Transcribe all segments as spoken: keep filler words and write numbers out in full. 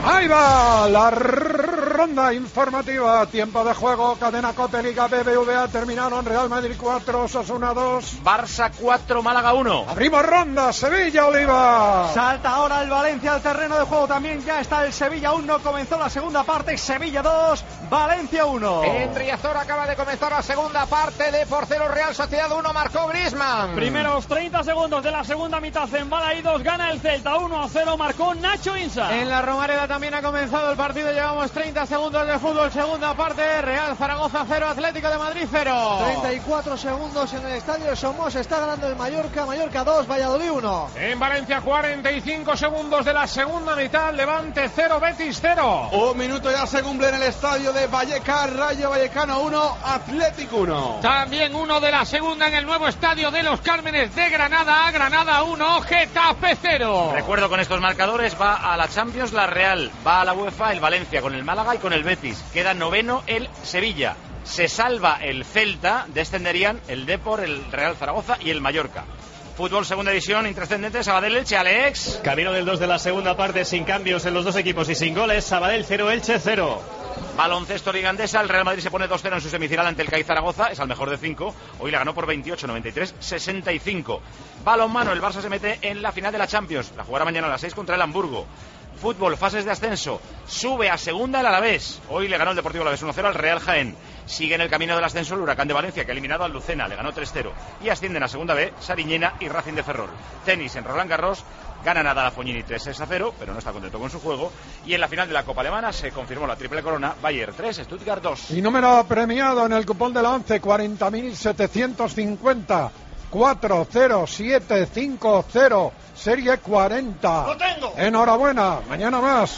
Ahí va la ronda informativa, tiempo de juego, cadena COPE, Liga B B V A, terminaron Real Madrid cuatro, Osasuna dos, Barça cuatro, Málaga uno. Abrimos ronda, Sevilla, Oliva. Salta ahora el Valencia al terreno de juego, también ya está el Sevilla uno, comenzó la segunda parte, Sevilla dos, Valencia uno. En Riazor acaba de comenzar la segunda parte, de por cero Real Sociedad uno, marcó Griezmann. Primeros treinta segundos de la segunda mitad en Balaídos, gana el Celta uno a cero, marcó Nacho Insa. En la Romareda también ha comenzado el partido, llevamos treinta segundos de fútbol, segunda parte, Real Zaragoza cero, Atlético de Madrid cero. treinta y cuatro segundos en el estadio de Somos, está ganando el Mallorca, Mallorca dos, Valladolid uno. En Valencia cuarenta y cinco segundos de la segunda mitad, Levante cero, Betis cero. Un minuto ya se cumple en el estadio de Vallecas, Rayo Vallecano uno, Atlético uno. También uno de la segunda en el nuevo estadio de Los Cármenes de Granada, Granada uno, Getafe cero. Recuerdo, con estos marcadores va a la Champions la Real, va a la UEFA el Valencia, con el Málaga y con el Betis. Queda noveno el Sevilla. Se salva el Celta, descenderían el Depor, el Real Zaragoza y el Mallorca. Fútbol segunda división, intrascendente, Sabadell Elche, Alex. Camino del dos de la segunda parte, sin cambios en los dos equipos y sin goles. Sabadell cero, Elche cero. Baloncesto Liga Endesa, el Real Madrid se pone dos cero en su semifinal ante el C A I Zaragoza, es al mejor de cinco, hoy le ganó por veintiocho noventa y tres sesenta y cinco. Balonmano, el Barça se mete en la final de la Champions, la jugará mañana a las seis contra el Hamburgo. Fútbol, fases de ascenso, sube a segunda el Alavés, hoy le ganó el Deportivo Alavés uno cero al Real Jaén. Sigue en el camino del ascenso el Huracán de Valencia, que ha eliminado al Lucena, le ganó tres cero. Y ascienden a segunda B, Sariñena y Racing de Ferrol. Tenis en Roland Garros, gana nada la Fognini tres a cero, pero no está contento con su juego. Y en la final de la Copa Alemana se confirmó la triple corona, Bayern tres, Stuttgart dos. Y número premiado en el cupón de la once, cuarenta mil setecientos cincuenta, cuatro cero siete cinco cero, serie cuarenta. ¡Lo tengo! Enhorabuena, mañana más.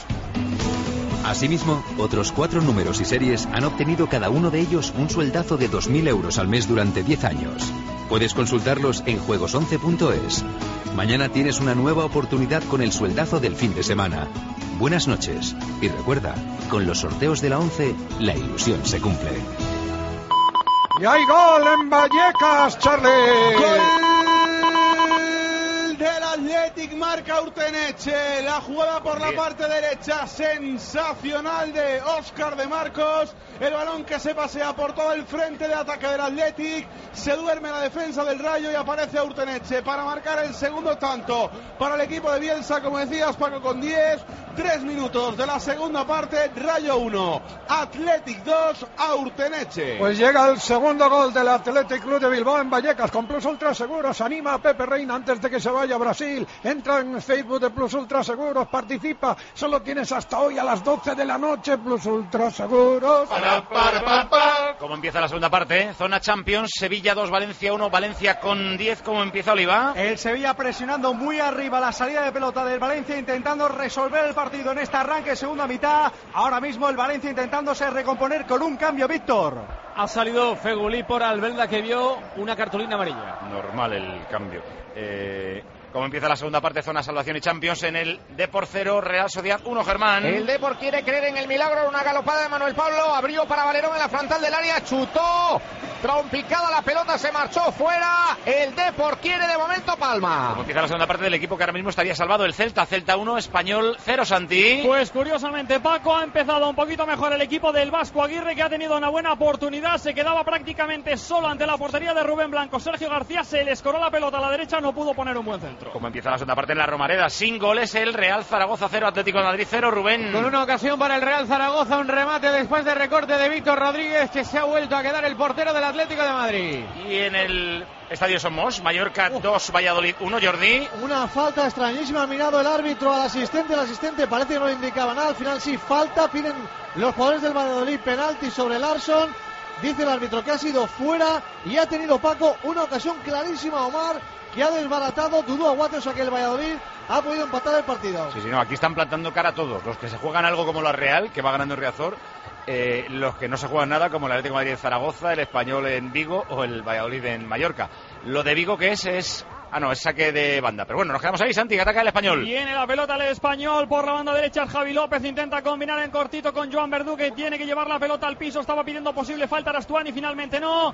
Asimismo, otros cuatro números y series han obtenido cada uno de ellos un sueldazo de dos mil euros al mes durante diez años. Puedes consultarlos en juegos once punto es. Mañana tienes una nueva oportunidad con el sueldazo del fin de semana. Buenas noches. Y recuerda, con los sorteos de la once, la ilusión se cumple. Y hay gol en Vallecas, Charlie. ¡Gol del Athletic! Marca Urteneche. La jugada por la parte derecha, sensacional, de Óscar de Marcos. El balón que se pasea por todo el frente de ataque del Athletic. Se duerme la defensa del Rayo y aparece Urteneche para marcar el segundo tanto para el equipo de Bielsa, como decías, Paco, con diez. Tres minutos de la segunda parte, Rayo uno, Athletic dos, a Urteneche. Pues llega el segundo gol del Athletic Club de Bilbao en Vallecas con Plus Ultra Seguros. Anima a Pepe Reina antes de que se vaya a Brasil. Entra en Facebook de Plus Ultra Seguros, participa. Solo tienes hasta hoy a las doce de la noche. Plus Ultra Seguros. Para, para, para, para. ¿Cómo empieza la segunda parte? Zona Champions, Sevilla dos, Valencia uno, Valencia con diez. ¿Cómo empieza, Oliva? El Sevilla presionando muy arriba la salida de pelota del Valencia, intentando resolver el partido en este arranque segunda mitad. Ahora mismo el Valencia intentándose recomponer con un cambio, Víctor. Ha salido Fegulí por Albelda, que vio una cartulina amarilla. Normal el cambio. Eh... ¿Cómo empieza la segunda parte? Zona salvación y Champions en el Depor cero, Real Sociedad uno, Germán. El Depor quiere creer en el milagro, una galopada de Manuel Pablo, abrió para Valerón en la frontal del área, chutó, trompicada la pelota, se marchó fuera. El Depor quiere de momento palma. ¿Cómo empieza la segunda parte del equipo que ahora mismo estaría salvado? El Celta, Celta uno, Español cero, Santi. Pues curiosamente, Paco, ha empezado un poquito mejor el equipo del Vasco Aguirre, que ha tenido una buena oportunidad, se quedaba prácticamente solo ante la portería de Rubén Blanco. Sergio García se le escoró la pelota a la derecha, no pudo poner un buen centro. ¿Cómo empieza la segunda parte en la Romareda? Sin goles, el Real Zaragoza cero, Atlético de Madrid cero, Rubén. Con una ocasión para el Real Zaragoza, un remate después de recorte de Víctor Rodríguez, que se ha vuelto a quedar el portero del Atlético de Madrid. Y en el Estadio Somos, Mallorca dos, Valladolid uno, Jordi. Una falta extrañísima, ha mirado el árbitro al asistente, el asistente parece que no le indicaba nada, al final sí, falta, piden los jugadores del Valladolid penalti sobre Larsson, dice el árbitro que ha sido fuera y ha tenido, Paco, una ocasión clarísima, Omar, que ha desbaratado, dudó a Waters a que el Valladolid ha podido empatar el partido. Sí, sí, no, aquí están plantando cara a todos, los que se juegan algo como la Real, que va ganando en Riazor, eh, los que no se juegan nada como el Atlético de Madrid en Zaragoza, el Español en Vigo o el Valladolid en Mallorca. Lo de Vigo que es, es... Ah, no, es saque de banda. Pero bueno, nos quedamos ahí, Santi, que ataca el Español. Viene la pelota el Español por la banda derecha. Javi López intenta combinar en cortito con Joan Verdú, que tiene que llevar la pelota al piso. Estaba pidiendo posible falta a Astuani, finalmente no.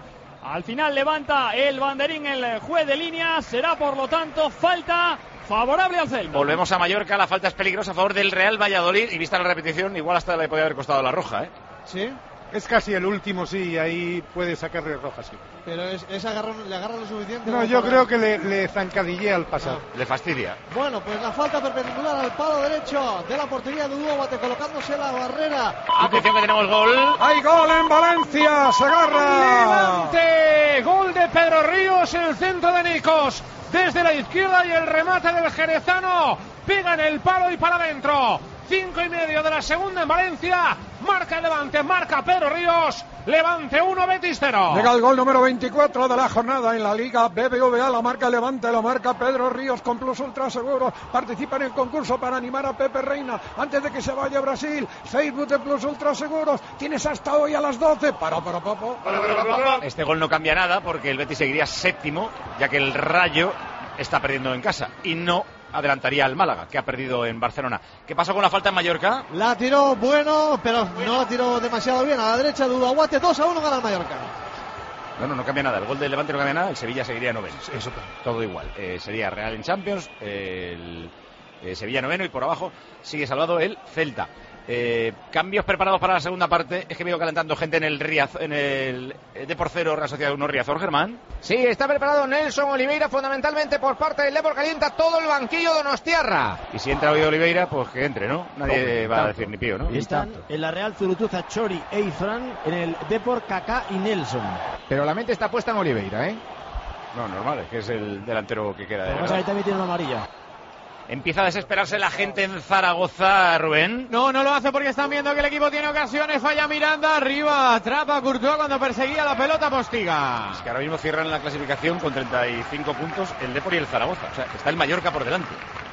Al final levanta el banderín el juez de línea. Será por lo tanto falta favorable al Celta. Volvemos a Mallorca. La falta es peligrosa a favor del Real Valladolid. Y vista la repetición, igual hasta le podía haber costado la roja, ¿eh? Sí. Es casi el último, sí, y ahí puede sacarle roja, sí. Pero es, es agarrón, le agarra lo suficiente. No, yo para... creo que le, le zancadillea al pasar. No. Le fastidia. Bueno, pues la falta perpendicular al palo derecho de la portería de Uruguay, colocándose la barrera. Atención que tenemos gol. ¡Hay gol en Valencia! ¡Se agarra! ¡Levante! Gol de Pedro Ríos, el centro de Nikos. Desde la izquierda y el remate del jerezano. Pega en el palo y para adentro. Cinco y medio de la segunda en Valencia. Marca el Levante, marca Pedro Ríos. Levante uno, Betis cero. Llega el gol número veinticuatro de la jornada en la Liga B B V A. La marca Levante, la marca Pedro Ríos con Plus Ultra Seguros. Participa en el concurso para animar a Pepe Reina antes de que se vaya a Brasil. Facebook de Plus Ultra Seguros. Tienes hasta hoy a las doce. Para, para, para, para. Este gol no cambia nada porque el Betis seguiría séptimo, ya que el Rayo está perdiendo en casa y no adelantaría al Málaga, que ha perdido en Barcelona. ¿Qué pasó con la falta en Mallorca? La tiró bueno, pero no la tiró demasiado bien. A la derecha de Udaguate, dos a uno gana el Mallorca. Bueno, no cambia nada. El gol del Levante no cambia nada. El Sevilla seguiría noveno. Eso todo igual. Eh, sería Real en Champions. Eh, el eh, Sevilla noveno y por abajo sigue salvado el Celta. Eh, cambios preparados para la segunda parte. Es que veo calentando gente en el Riaz, en el Depor cero, Real Sociedad uno, Riazor, Germán. Sí, está preparado Nelson Oliveira, fundamentalmente por parte del Depor. Calienta todo el banquillo de Donostiarra. Y si entra hoy Oliveira, pues que entre, ¿no? Nadie no, va tanto. a decir ni pío, ¿no? Y están en la Real Zurutuza Chori e Izran, en el Depor Kaká y Nelson. Pero la mente está puesta en Oliveira, ¿eh? No, normal, es que es el delantero que queda de Además, ahí también tiene una amarilla. Empieza a desesperarse la gente en Zaragoza, Rubén. No, no lo hace porque están viendo que el equipo tiene ocasiones. Falla Miranda, arriba, atrapa a Courtois cuando perseguía la pelota, Postiga. Es que ahora mismo cierran la clasificación con treinta y cinco puntos el Depor y el Zaragoza. O sea, está el Mallorca por delante.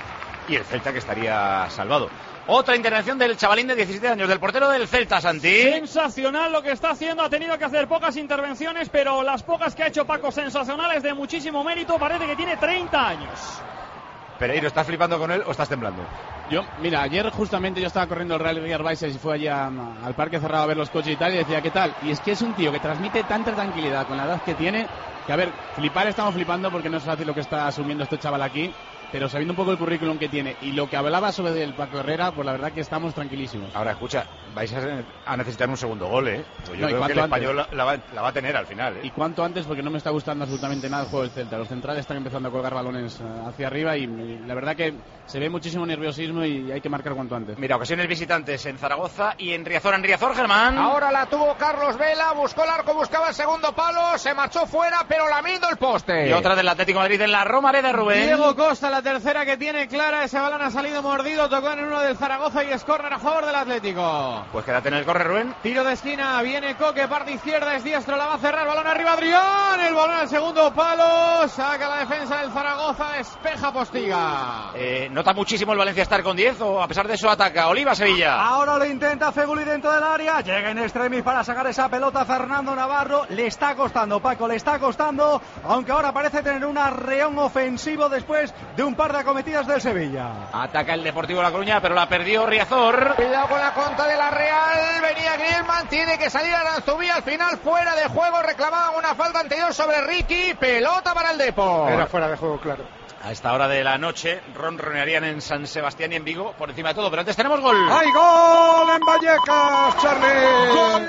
Y el Celta que estaría salvado. Otra intervención del chavalín de diecisiete años, del portero del Celta, Santi. Sensacional lo que está haciendo. Ha tenido que hacer pocas intervenciones, pero las pocas que ha hecho Paco, sensacionales, de muchísimo mérito. Parece que tiene treinta años. Pereiro, ¿estás flipando con él o estás temblando? Yo, mira, ayer justamente yo estaba corriendo el Rally Riarbaises y fue allá al parque cerrado a ver los coches y tal, y decía, ¿qué tal? Y es que es un tío que transmite tanta tranquilidad con la edad que tiene, que a ver, flipar estamos flipando porque no es fácil lo que está asumiendo este chaval aquí, pero sabiendo un poco el currículum que tiene y lo que hablaba sobre el Paco Herrera, pues la verdad que estamos tranquilísimos. Ahora, escucha, vais a necesitar un segundo gol, ¿eh? Pues yo no, creo que el español la, la, va, la va a tener al final, ¿eh? Y cuanto antes, porque no me está gustando absolutamente nada el juego del Celta. Los centrales están empezando a colgar balones hacia arriba y, y la verdad que se ve muchísimo nerviosismo y hay que marcar cuanto antes. Mira, ocasiones visitantes en Zaragoza y en Riazor. En Riazor, Germán. Ahora la tuvo Carlos Vela, buscó el arco, buscaba el segundo palo, se marchó fuera, pero lamiendo el poste. Y otra del Atlético de Madrid en la Romareda, Rubén. Diego Costa, la tercera que tiene clara, ese balón ha salido mordido, tocó en uno del Zaragoza y es córner a favor del Atlético. Pues quédate en el córner, Rubén. Tiro de esquina, viene Coque, parte izquierda, es diestro, la va a cerrar, balón arriba, Adrián, el balón al segundo palo, saca la defensa del Zaragoza, despeja Postiga. Eh, ¿Nota muchísimo el Valencia estar con diez o a pesar de eso ataca? Oliva, Sevilla. Ahora lo intenta Feguli dentro del área, llega en extremis para sacar esa pelota Fernando Navarro, le está costando, Paco, le está costando, aunque ahora parece tener un arreón ofensivo después de un par de acometidas del Sevilla. Ataca el Deportivo La Coruña, pero la perdió Riazor. Cuidado con la contra de la Real, venía Griezmann, tiene que salir a Aranzubí, al final fuera de juego, reclamaban una falta anterior sobre Ricky, pelota para el Depor. Era fuera de juego, claro. A esta hora de la noche ronronearían en San Sebastián y en Vigo por encima de todo, pero antes tenemos gol. ¡Hay gol en Vallecas, Charlie! ¡Gol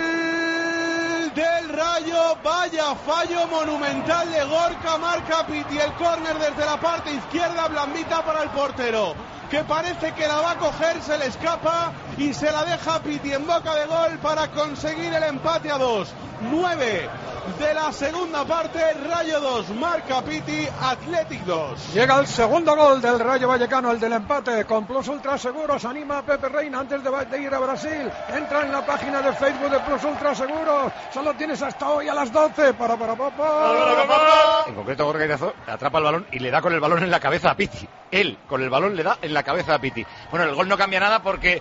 del Rayo! Vaya fallo monumental de Gorka, marca Piti el córner desde la parte izquierda, blandita para el portero, que parece que la va a coger, se le escapa y se la deja Piti en boca de gol para conseguir el empate a dos. nueve de la segunda parte, Rayo dos, marca Piti, Athletic dos. Llega el segundo gol del Rayo Vallecano, el del empate, con Plus Ultra Seguros, anima a Pepe Reina antes de, de ir a Brasil, entra en la página de Facebook de Plus Ultra Seguros, solo tienes hasta hoy a las doce, para para para, para. En concreto Gorka Irazo atrapa el balón y le da con el balón en la cabeza a Piti, él con el balón le da en la cabeza a Piti. Bueno, el gol no cambia nada porque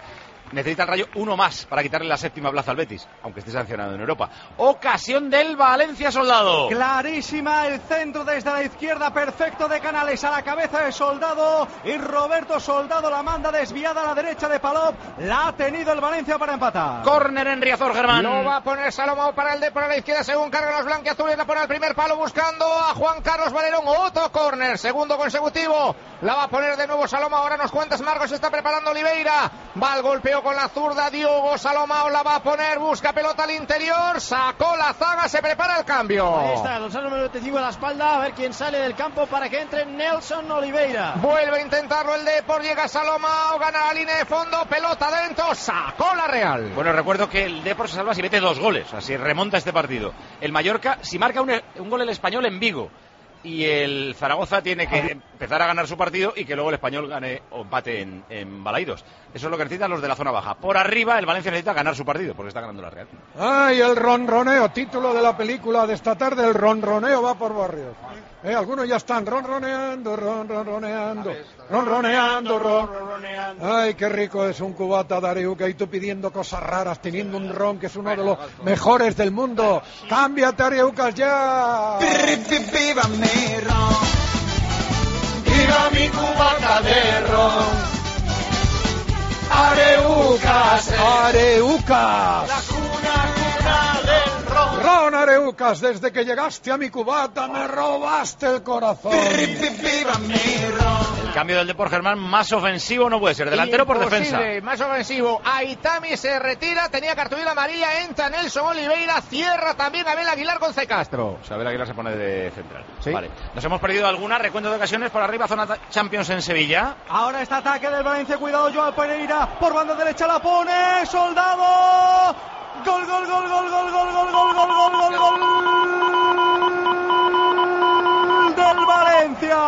necesita el Rayo uno más para quitarle la séptima plaza al Betis, aunque esté sancionado en Europa. Ocasión del Valencia, Soldado. Clarísima, el centro desde la izquierda, perfecto de Canales a la cabeza de Soldado, y Roberto Soldado la manda desviada a la derecha de Palop. La ha tenido el Valencia para empatar. Córner en Riazor, Germán. Lo va a poner Salomón para el de por la izquierda, según cargan los blanquiazules. La pone al primer palo buscando a Juan Carlos Valerón. Otro córner, segundo consecutivo. La va a poner de nuevo Salomón. Ahora nos cuentas, Marcos, se está preparando Oliveira. Va al golpeo con la zurda. Diogo Salomón la va a poner. Busca pelota al interior. Sacó la zaga. Se prepara el cambio. Ahí está, dorsal número veinticinco a la espalda. A ver quién sale del campo para que entre Nelson Oliveira. Vuelve a intentarlo el Depor. Llega Salomón. Gana la línea de fondo. Pelota dentro. Sacó la Real. Bueno, recuerdo que el Depor se salva si mete dos goles. Así remonta este partido. El Mallorca, si marca un, un gol el Español en Vigo, y el Zaragoza tiene que empezar a ganar su partido y que luego el Español gane o empate en, en Balaidos. Eso es lo que necesitan los de la zona baja. Por arriba el Valencia necesita ganar su partido porque está ganando la Real. Ay, el ronroneo, título de la película de esta tarde, el ronroneo va por barrios. Eh, algunos ya están ronroneando, ronroneando, ronroneando, ronroneando. Ay, qué rico es un cubata de Areuca y tú pidiendo cosas raras, teniendo un ron que es uno de los mejores del mundo. Cámbiate, Areucas, ya. Viva mi ron, viva mi cubata de ron. Areucas, Areucas. La cuna, cuna del ron. Ron Areucas, desde que llegaste a mi cubata me robaste el corazón. Viva mi ron. El cambio del Depor, Germán, más ofensivo no puede ser. Delantero por defensa. Más ofensivo. Aitami se retira, tenía cartulina amarilla, entra Nelson Oliveira, cierra también Abel Aguilar con C. Castro. O sea, Abel Aguilar se pone de central. ¿Sí? Vale. Nos hemos perdido alguna, recuento de ocasiones por arriba, zona Champions en Sevilla. Ahora está ataque del Valencia, cuidado Joao Pereira, por banda derecha la pone, Soldado. Gol, gol, gol, gol, gol, gol, gol, gol, gol, gol, gol, gol del Valencia.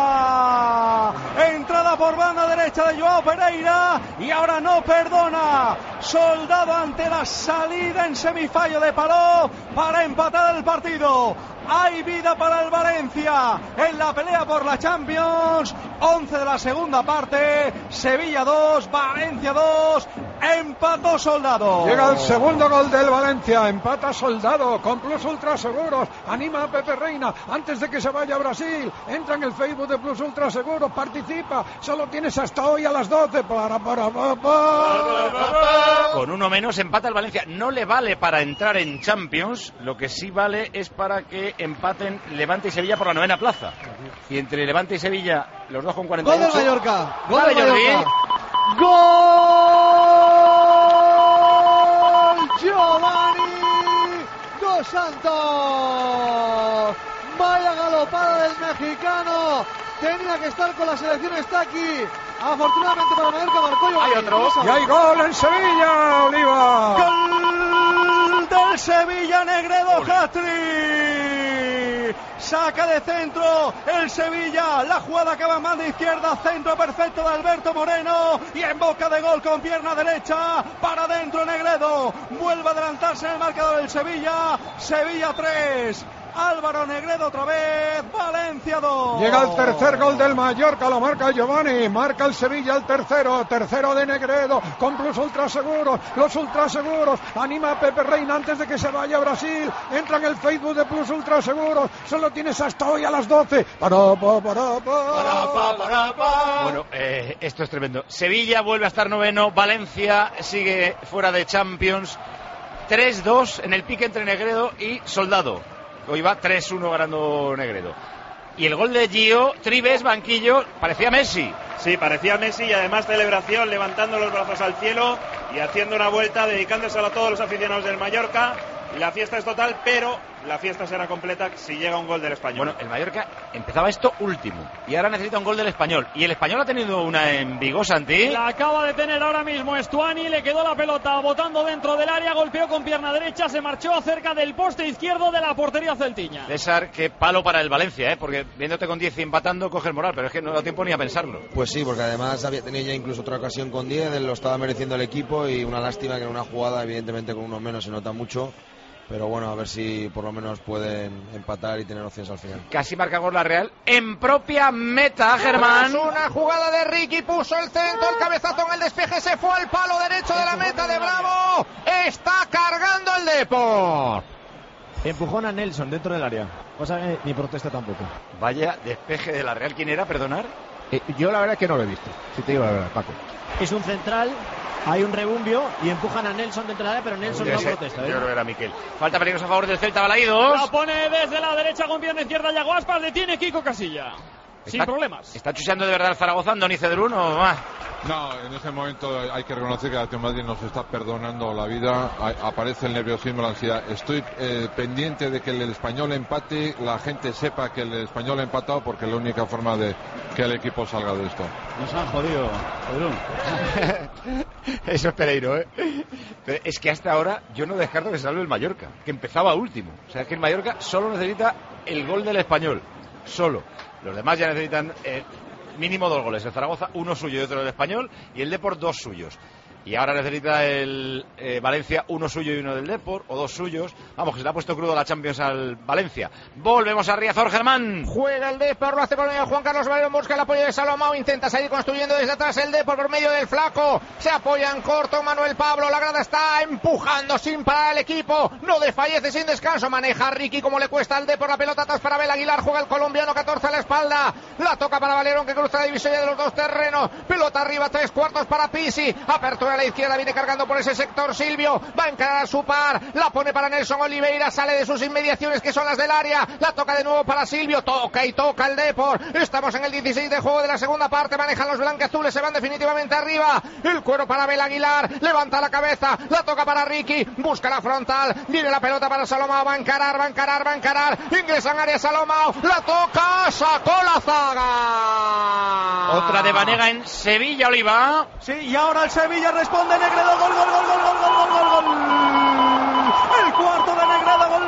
Entrada por banda derecha de Joao Pereira y ahora no perdona. Soldado ante la salida en semifallo de Paló para empatar el partido. Hay vida para el Valencia en la pelea por la Champions. once de la segunda parte. Sevilla dos, Valencia dos. Empató Soldado. Llega el segundo gol del Valencia. Empata Soldado con Plus Ultra Seguros. Anima a Pepe Reina antes de que se vaya a Brasil. Entra en el Facebook de Plus Ultra Seguros. Participa. Solo tienes hasta hoy a las doce. Para, para, para, para. Con uno menos empata el Valencia. No le vale para entrar en Champions. Lo que sí vale es para que empaten Levante y Sevilla por la novena plaza. Y entre Levante y Sevilla, los dos con cuarenta y ocho. Gol del Mallorca. Gol Vale, del Jordi. Mallorca. Gol Giovanni Dos Santos. Vaya galopada del mexicano. Tenía que estar con la selección, está aquí. Afortunadamente para Mallorca marcó Giovanni. Hay otro. Y hay gol en Sevilla, Oliva. Gol del Sevilla, Negredo, hat-trick. Saca de centro el Sevilla. La jugada acaba en banda izquierda. Centro perfecto de Alberto Moreno. Y en boca de gol con pierna derecha. Para adentro Negredo. Vuelve a adelantarse en el marcador del Sevilla. Sevilla tres. Álvaro Negredo otra vez. Valencia dos. Llega el tercer gol del Mallorca, lo marca Giovanni, marca el Sevilla el tercero, tercero de Negredo, con Plus Ultra Seguros, los Ultra Seguros, anima a Pepe Reina antes de que se vaya a Brasil, entra en el Facebook de Plus Ultra Seguros, solo tienes hasta hoy a las doce. Para, para, para, para, para, para, para. Bueno, eh, esto es tremendo. Sevilla vuelve a estar noveno, Valencia sigue fuera de Champions, tres dos en el pique entre Negredo y Soldado. Hoy va tres uno ganando Negredo. Y el gol de Gio, Trives, banquillo, parecía Messi. Sí, parecía Messi y además celebración, levantando los brazos al cielo y haciendo una vuelta, dedicándosela a todos los aficionados del Mallorca. La fiesta es total, pero la fiesta será completa si llega un gol del Español. Bueno, el Mallorca empezaba esto último y ahora necesita un gol del Español. Y el Español ha tenido una en Vigo, Santi. La acaba de tener ahora mismo Estuani, le quedó la pelota botando dentro del área, golpeó con pierna derecha, se marchó cerca del poste izquierdo de la portería celtiña. César, qué palo para el Valencia, ¿eh? Porque viéndote con diez y empatando coge el moral, pero es que no da tiempo ni a pensarlo. Pues sí, porque además había tenido ya incluso otra ocasión con diez, lo estaba mereciendo el equipo y una lástima que en una jugada, evidentemente con uno menos se nota mucho. pero bueno, a ver si por lo menos pueden empatar y tener opciones al final. Casi marca gol la Real en propia meta, Germán. Es una jugada de Ricky, puso el centro, el cabezazo en el despeje, se fue al palo derecho de la meta de Bravo. Está cargando el Depor. Empujón a Nelson dentro del área, cosa que ni protesta tampoco. Vaya despeje de la Real. ¿Quién era, perdonar? Eh, yo la verdad es que no lo he visto, si te digo la verdad, Paco. Es un central, hay un rebumbio y empujan a Nelson dentro del área, pero Nelson no protesta. ¿eh? Yo creo que era Miquel. Falta peligros a favor del Celta, Balaídos. La pone desde la derecha con pierna izquierda, Yago Aspas, detiene Kiko Casilla. Sin Está, problemas. ¿Está chuseando de verdad el Zaragoza, Andoni Cedrún o más? No, en ese momento hay que reconocer que el Atlético de Madrid nos está perdonando la vida. A, aparece el nerviosismo, la ansiedad. Estoy eh, pendiente de que el Español empate, la gente sepa que el Español ha empatado, porque es la única forma de que el equipo salga de esto. Nos han jodido, Cedrún. Eso es Pereiro, ¿eh? Pero es que hasta ahora yo no descarto que se salve el Mallorca, que empezaba último. O sea, que el Mallorca solo necesita el gol del Español. Solo. Los demás ya necesitan eh, mínimo dos goles. El Zaragoza, uno suyo y otro del Español, y el Depor, dos suyos. Y ahora necesita el eh, Valencia uno suyo y uno del Depor, o dos suyos. Vamos, que se le ha puesto crudo la Champions al Valencia. Volvemos a Riazor, Germán. Juega el Depor, lo hace por medio de Juan Carlos Valero, busca el apoyo de Salomao, intenta salir construyendo desde atrás el Depor por medio del Flaco. Se apoya en corto Manuel Pablo, la grada está empujando sin parar el equipo. No desfallece sin descanso, maneja a Ricky como le cuesta al Depor, la pelota atrás para Abel Aguilar, juega el colombiano, catorce a la espalda. La toca para Valerón que cruza la divisoria de los dos terrenos. Pelota arriba, tres cuartos para Pisi. Apertura a la izquierda, viene cargando por ese sector Silvio, va a encarar a su par, la pone para Nelson Oliveira, sale de sus inmediaciones que son las del área, la toca de nuevo para Silvio, toca y toca el Depor. Estamos en el dieciséis de juego de la segunda parte, manejan los blanqueazules, se van definitivamente arriba, el cuero para Abel Aguilar, levanta la cabeza, la toca para Ricky, busca la frontal, viene la pelota para Salomao, va a encarar, va a encarar, va a encarar, ingresa en área Salomao, la toca, sacó la zaga. Otra de Banega en Sevilla, Oliva. Sí, y ahora el Sevilla responde, Negredo, gol, gol, gol, gol, gol, gol, gol, gol, el cuarto de Negredo, gol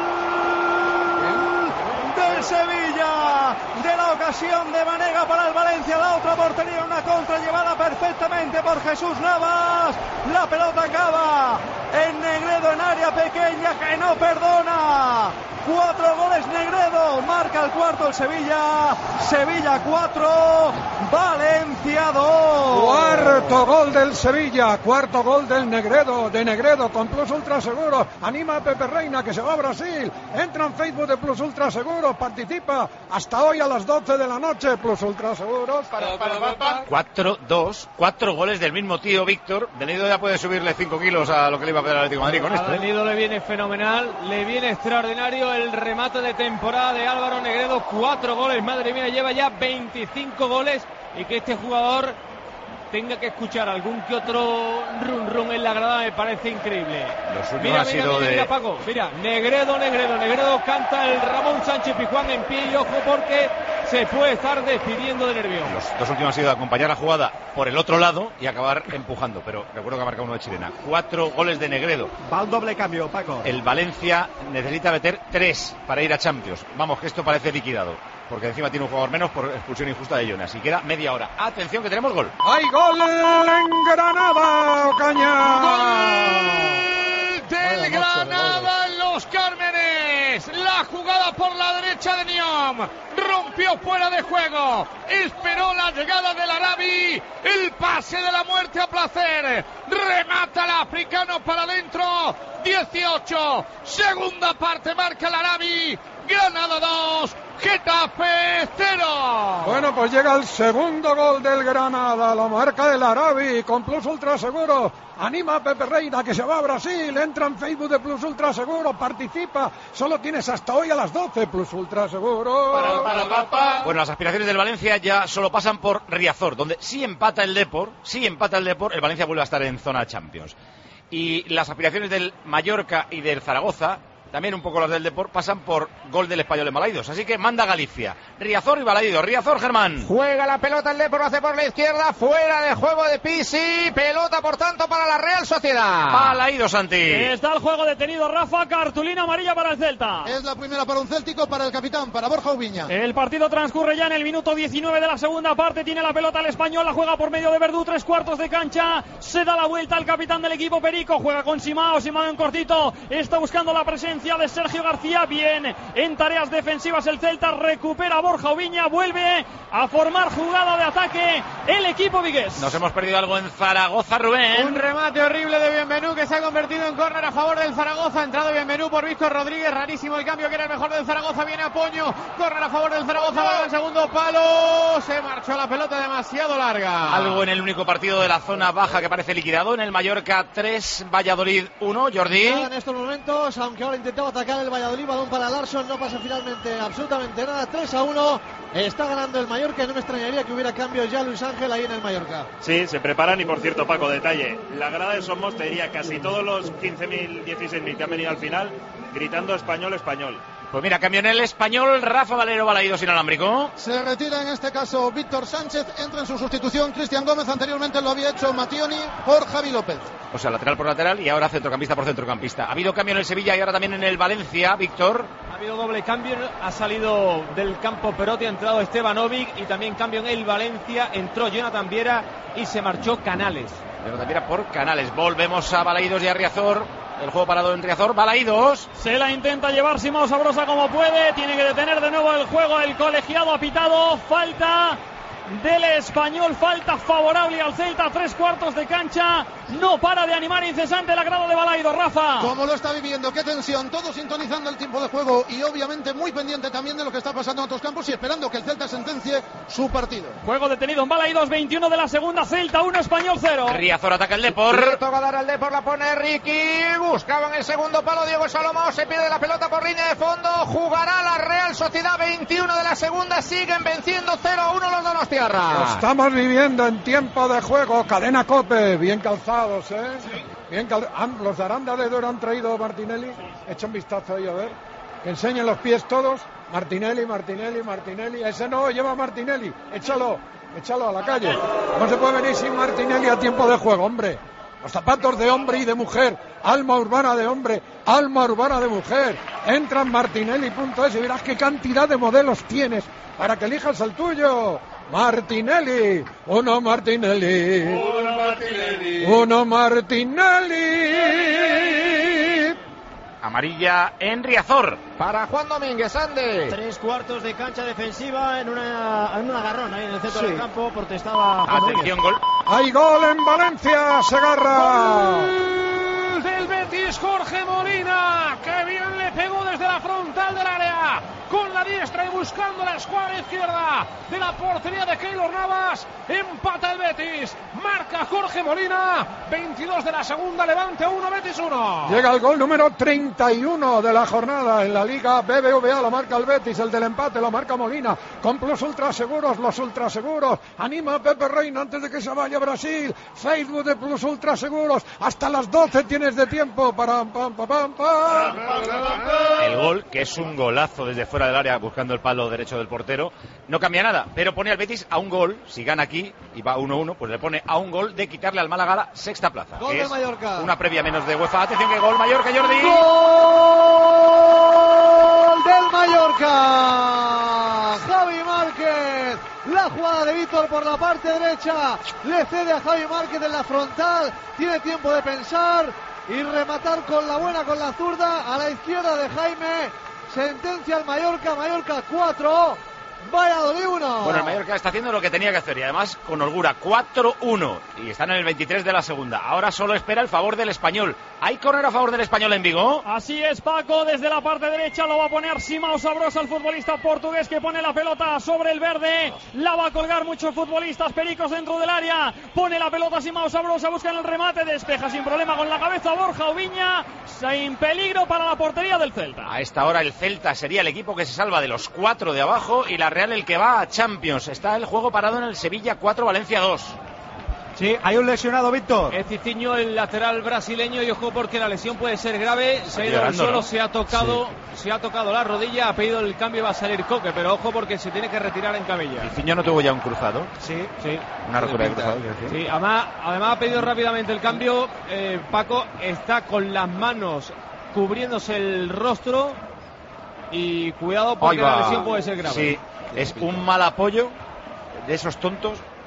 del Sevilla, de la ocasión de Banega para el Valencia, la otra portería, una contra llevada perfectamente por Jesús Navas, la pelota acaba en Negredo en área pequeña que no perdona. Cuatro goles Negredo, marca el cuarto el Sevilla, Sevilla cuatro, Valencia dos. Cuarto gol del Sevilla, cuarto gol del Negredo, de Negredo con Plus Ultra Seguros, anima a Pepe Reina que se va a Brasil, entra en Facebook de Plus Ultra Seguros, participa hasta hoy a las doce de la noche, Plus Ultra Seguros. Para, para, para, para. cuatro dos, cuatro goles del mismo tío Víctor. Venido ya puede subirle cinco kilos a lo que le iba a pedir al Atlético de Madrid con esto. A Venido le viene fenomenal, le viene extraordinario el remate de temporada de Álvaro Negredo, cuatro goles, madre mía, lleva ya veinticinco goles, y que este jugador tenga que escuchar algún que otro run run en la grada me parece increíble. Los últimos mira, ha mira, sido mira, de... mira, Paco, mira, Negredo, Negredo, Negredo canta el Ramón Sánchez Pizjuán en pie, y ojo porque se puede estar despidiendo de nervios. Los dos últimos han sido acompañar la jugada por el otro lado y acabar empujando, pero recuerdo que ha marcado uno de Chilena. Cuatro goles de Negredo. Va un doble cambio, Paco. El Valencia necesita meter tres para ir a Champions. Vamos, que esto parece liquidado, porque encima tiene un jugador menos por expulsión injusta de Jonas. Y queda media hora. Atención que tenemos gol. ¡Hay gol en Granada, Ocaña! ¡Gol del Granada en Los Cármenes! La jugada por la derecha de Niom. Rompió fuera de juego. Esperó la llegada del Arabi. El pase de la muerte a placer. Remata el africano para adentro. dieciocho. Segunda parte marca el Arabi. Granada dos. Getafe cero. Bueno, pues llega el segundo gol del Granada, lo marca el Arabi con Plus Ultra Seguro, anima a Pepe Reina que se va a Brasil, entra en Facebook de Plus Ultra Seguro, participa, solo tienes hasta hoy a las doce, Plus Ultra Seguro. Para, para, para, para. Bueno, las aspiraciones del Valencia ya solo pasan por Riazor, donde si empata el Depor, si empata el Depor, el Valencia vuelve a estar en zona Champions. Y las aspiraciones del Mallorca y del Zaragoza, también un poco las del Depor, pasan por gol del Español en Balaidos. Así que manda Galicia. Riazor y Balaidos. Riazor, Germán. Juega la pelota el Depor, lo hace por la izquierda. Fuera de juego de Pisi. Pelota, por tanto, para la Real Sociedad. Balaidos, Santi. Está el juego detenido, Rafa. Cartulina amarilla para el Celta. Es la primera para un céltico, para el capitán, para Borja Ubiña. El partido transcurre ya en el minuto diecinueve de la segunda parte. Tiene la pelota el Español. La juega por medio de Verdú. Tres cuartos de cancha. Se da la vuelta al capitán del equipo, Perico. Juega con Simao. Simao en cortito. Está buscando la presencia asistencia de Sergio García. Bien en tareas defensivas el Celta, recupera Borja Oviña, vuelve a formar jugada de ataque el equipo vigués. Nos hemos perdido algo en Zaragoza, Rubén. Un remate horrible de Bienvenú que se ha convertido en córner a favor del Zaragoza. Ha entrado Bienvenú por Víctor Rodríguez, rarísimo el cambio, que era el mejor del Zaragoza. Viene a Poño, córner a favor del Zaragoza, va al segundo palo, se marchó la pelota demasiado larga. Algo en el único partido de la zona baja que parece liquidado, en el Mallorca tres, Valladolid uno, Jordi. Nada en estos momentos, aunque ahora intentaba atacar el Valladolid, balón para Larsson, no pasa finalmente absolutamente nada. Tres a uno, está ganando el Mallorca y no me extrañaría que hubiera cambios ya, Luis Ángel, ahí en el Mallorca. Sí, se preparan. Y por cierto, Paco, detalle, la grada de Somos, te diría casi todos los quince mil, dieciséis mil que han venido al final gritando español, español. Pues mira, cambio en el Español, Rafa Valero, Balaídos inalámbrico. Se retira en este caso Víctor Sánchez, entra en su sustitución Cristian Gómez, anteriormente lo había hecho Mattioni por Javi López. O sea, lateral por lateral y ahora centrocampista por centrocampista. Ha habido cambio en el Sevilla y ahora también en el Valencia, Víctor. Ha habido doble cambio, ha salido del campo Perotti, ha entrado Estebanovic, y también cambio en el Valencia, entró Jonathan Viera y se marchó Canales. Jonathan Viera por Canales. Volvemos a Balaídos y a Riazor. El juego parado en Riazor, Balaídos. Se la intenta llevar Simao Sabrosa como puede. Tiene que detener de nuevo el juego. El colegiado ha pitado. Falta del Español, falta favorable al Celta. Tres cuartos de cancha. No para de animar incesante la grada de Balaídos, Rafa. Como lo está viviendo, qué tensión. Todos sintonizando el tiempo de juego y obviamente muy pendiente también de lo que está pasando en otros campos y esperando que el Celta sentencie su partido. Juego detenido en Balaídos, veintiuno de la segunda. Celta uno, Español cero. Riazor ataca el Depor. Le toca dar al Depor, la pone Ricky. Buscaban el segundo palo Diego Salomón. Se pierde la pelota por línea de fondo. Jugará la Real Sociedad, veintiuno de la segunda. Siguen venciendo cero a uno los donostiarras. Estamos viviendo en tiempo de juego. Cadena Cope, bien calzados, ¿eh? Sí. Bien cal... Los de Aranda de Duero han traído Martinelli. Echa un vistazo ahí a ver. Que enseñen los pies todos. Martinelli, Martinelli, Martinelli. Ese no, lleva Martinelli. Échalo, échalo a la calle. No se puede venir sin Martinelli a tiempo de juego, hombre. Los zapatos de hombre y de mujer. Alma urbana de hombre, alma urbana de mujer. Entra en martinelli punto es y verás qué cantidad de modelos tienes para que elijas el tuyo. Martinelli, uno Martinelli, uno Martinelli, uno Martinelli. Amarilla en Riazor. Para Juan Domínguez, Ande. Tres cuartos de cancha defensiva en, una, en un agarrón ahí en el centro sí. del campo. Protestaba. Atención, gol. Hay gol en Valencia, Segarra. Gol del Betis, Jorge Molina. Que bien le pegó desde la frontal del área. Con la diestra y buscando la escuadra izquierda de la portería de Keylor Navas. Empata el Betis. Marca Jorge Molina. veintidós de la segunda, Levante uno, Betis uno. Llega el gol número treinta y uno de la jornada en la Liga B B V A. Lo marca el Betis. El del empate lo marca Molina. Con Plus Ultra Seguros, los Ultra Seguros. Anima a Pepe Reina antes de que se vaya a Brasil. Facebook de Plus Ultra Seguros. Hasta las doce tienes de tiempo para... Pam, pam, pam, pam. El gol, que es un golazo desde fuera del área buscando el palo derecho del portero, no cambia nada, pero pone al Betis a un gol. Si gana aquí y va uno uno, pues le pone a un gol de quitarle al Málaga la sexta plaza. Gol de Mallorca. Una previa menos de UEFA. Atención que gol Mallorca, Jordi. Gol del Mallorca. Javi Márquez. La jugada de Víctor por la parte derecha. Le cede a Javi Márquez en la frontal. Tiene tiempo de pensar y rematar con la buena, con la zurda. A la izquierda de Jaime. Sentencia al Mallorca. Mallorca cuatro. Valladolid uno. Bueno, el Mallorca está haciendo lo que tenía que hacer y además con holgura. Cuatro uno y están en el veintitrés de la segunda. Ahora solo espera el favor del Español. ¿Hay córner a favor del Español en Vigo? Así es, Paco. Desde la parte derecha lo va a poner Simao Sabrosa, el futbolista portugués que pone la pelota sobre el verde. La va a colgar muchos futbolistas pericos dentro del área. Pone la pelota Simao Sabrosa, busca en el remate, despeja sin problema con la cabeza Borja Oviña. Sin peligro para la portería del Celta. A esta hora el Celta sería el equipo que se salva de los cuatro de abajo y la Real el que va a Champions. Está el juego parado en el Sevilla cuatro, Valencia dos. Sí, hay un lesionado, Víctor. Es Cicinho, el lateral brasileño, y ojo porque la lesión puede ser grave. Se ha ido al suelo, ¿no? se ha tocado, sí. se ha tocado la rodilla, ha pedido el cambio y va a salir Coque, pero ojo porque se tiene que retirar en camilla. Cicinho no tuvo ya un cruzado. Sí, sí. Una rotura de cruzado. Sí, además, además ha pedido rápidamente el cambio. Eh, Paco está con las manos cubriéndose el rostro y cuidado porque la lesión puede ser grave. Sí, es un mal apoyo de esos tontos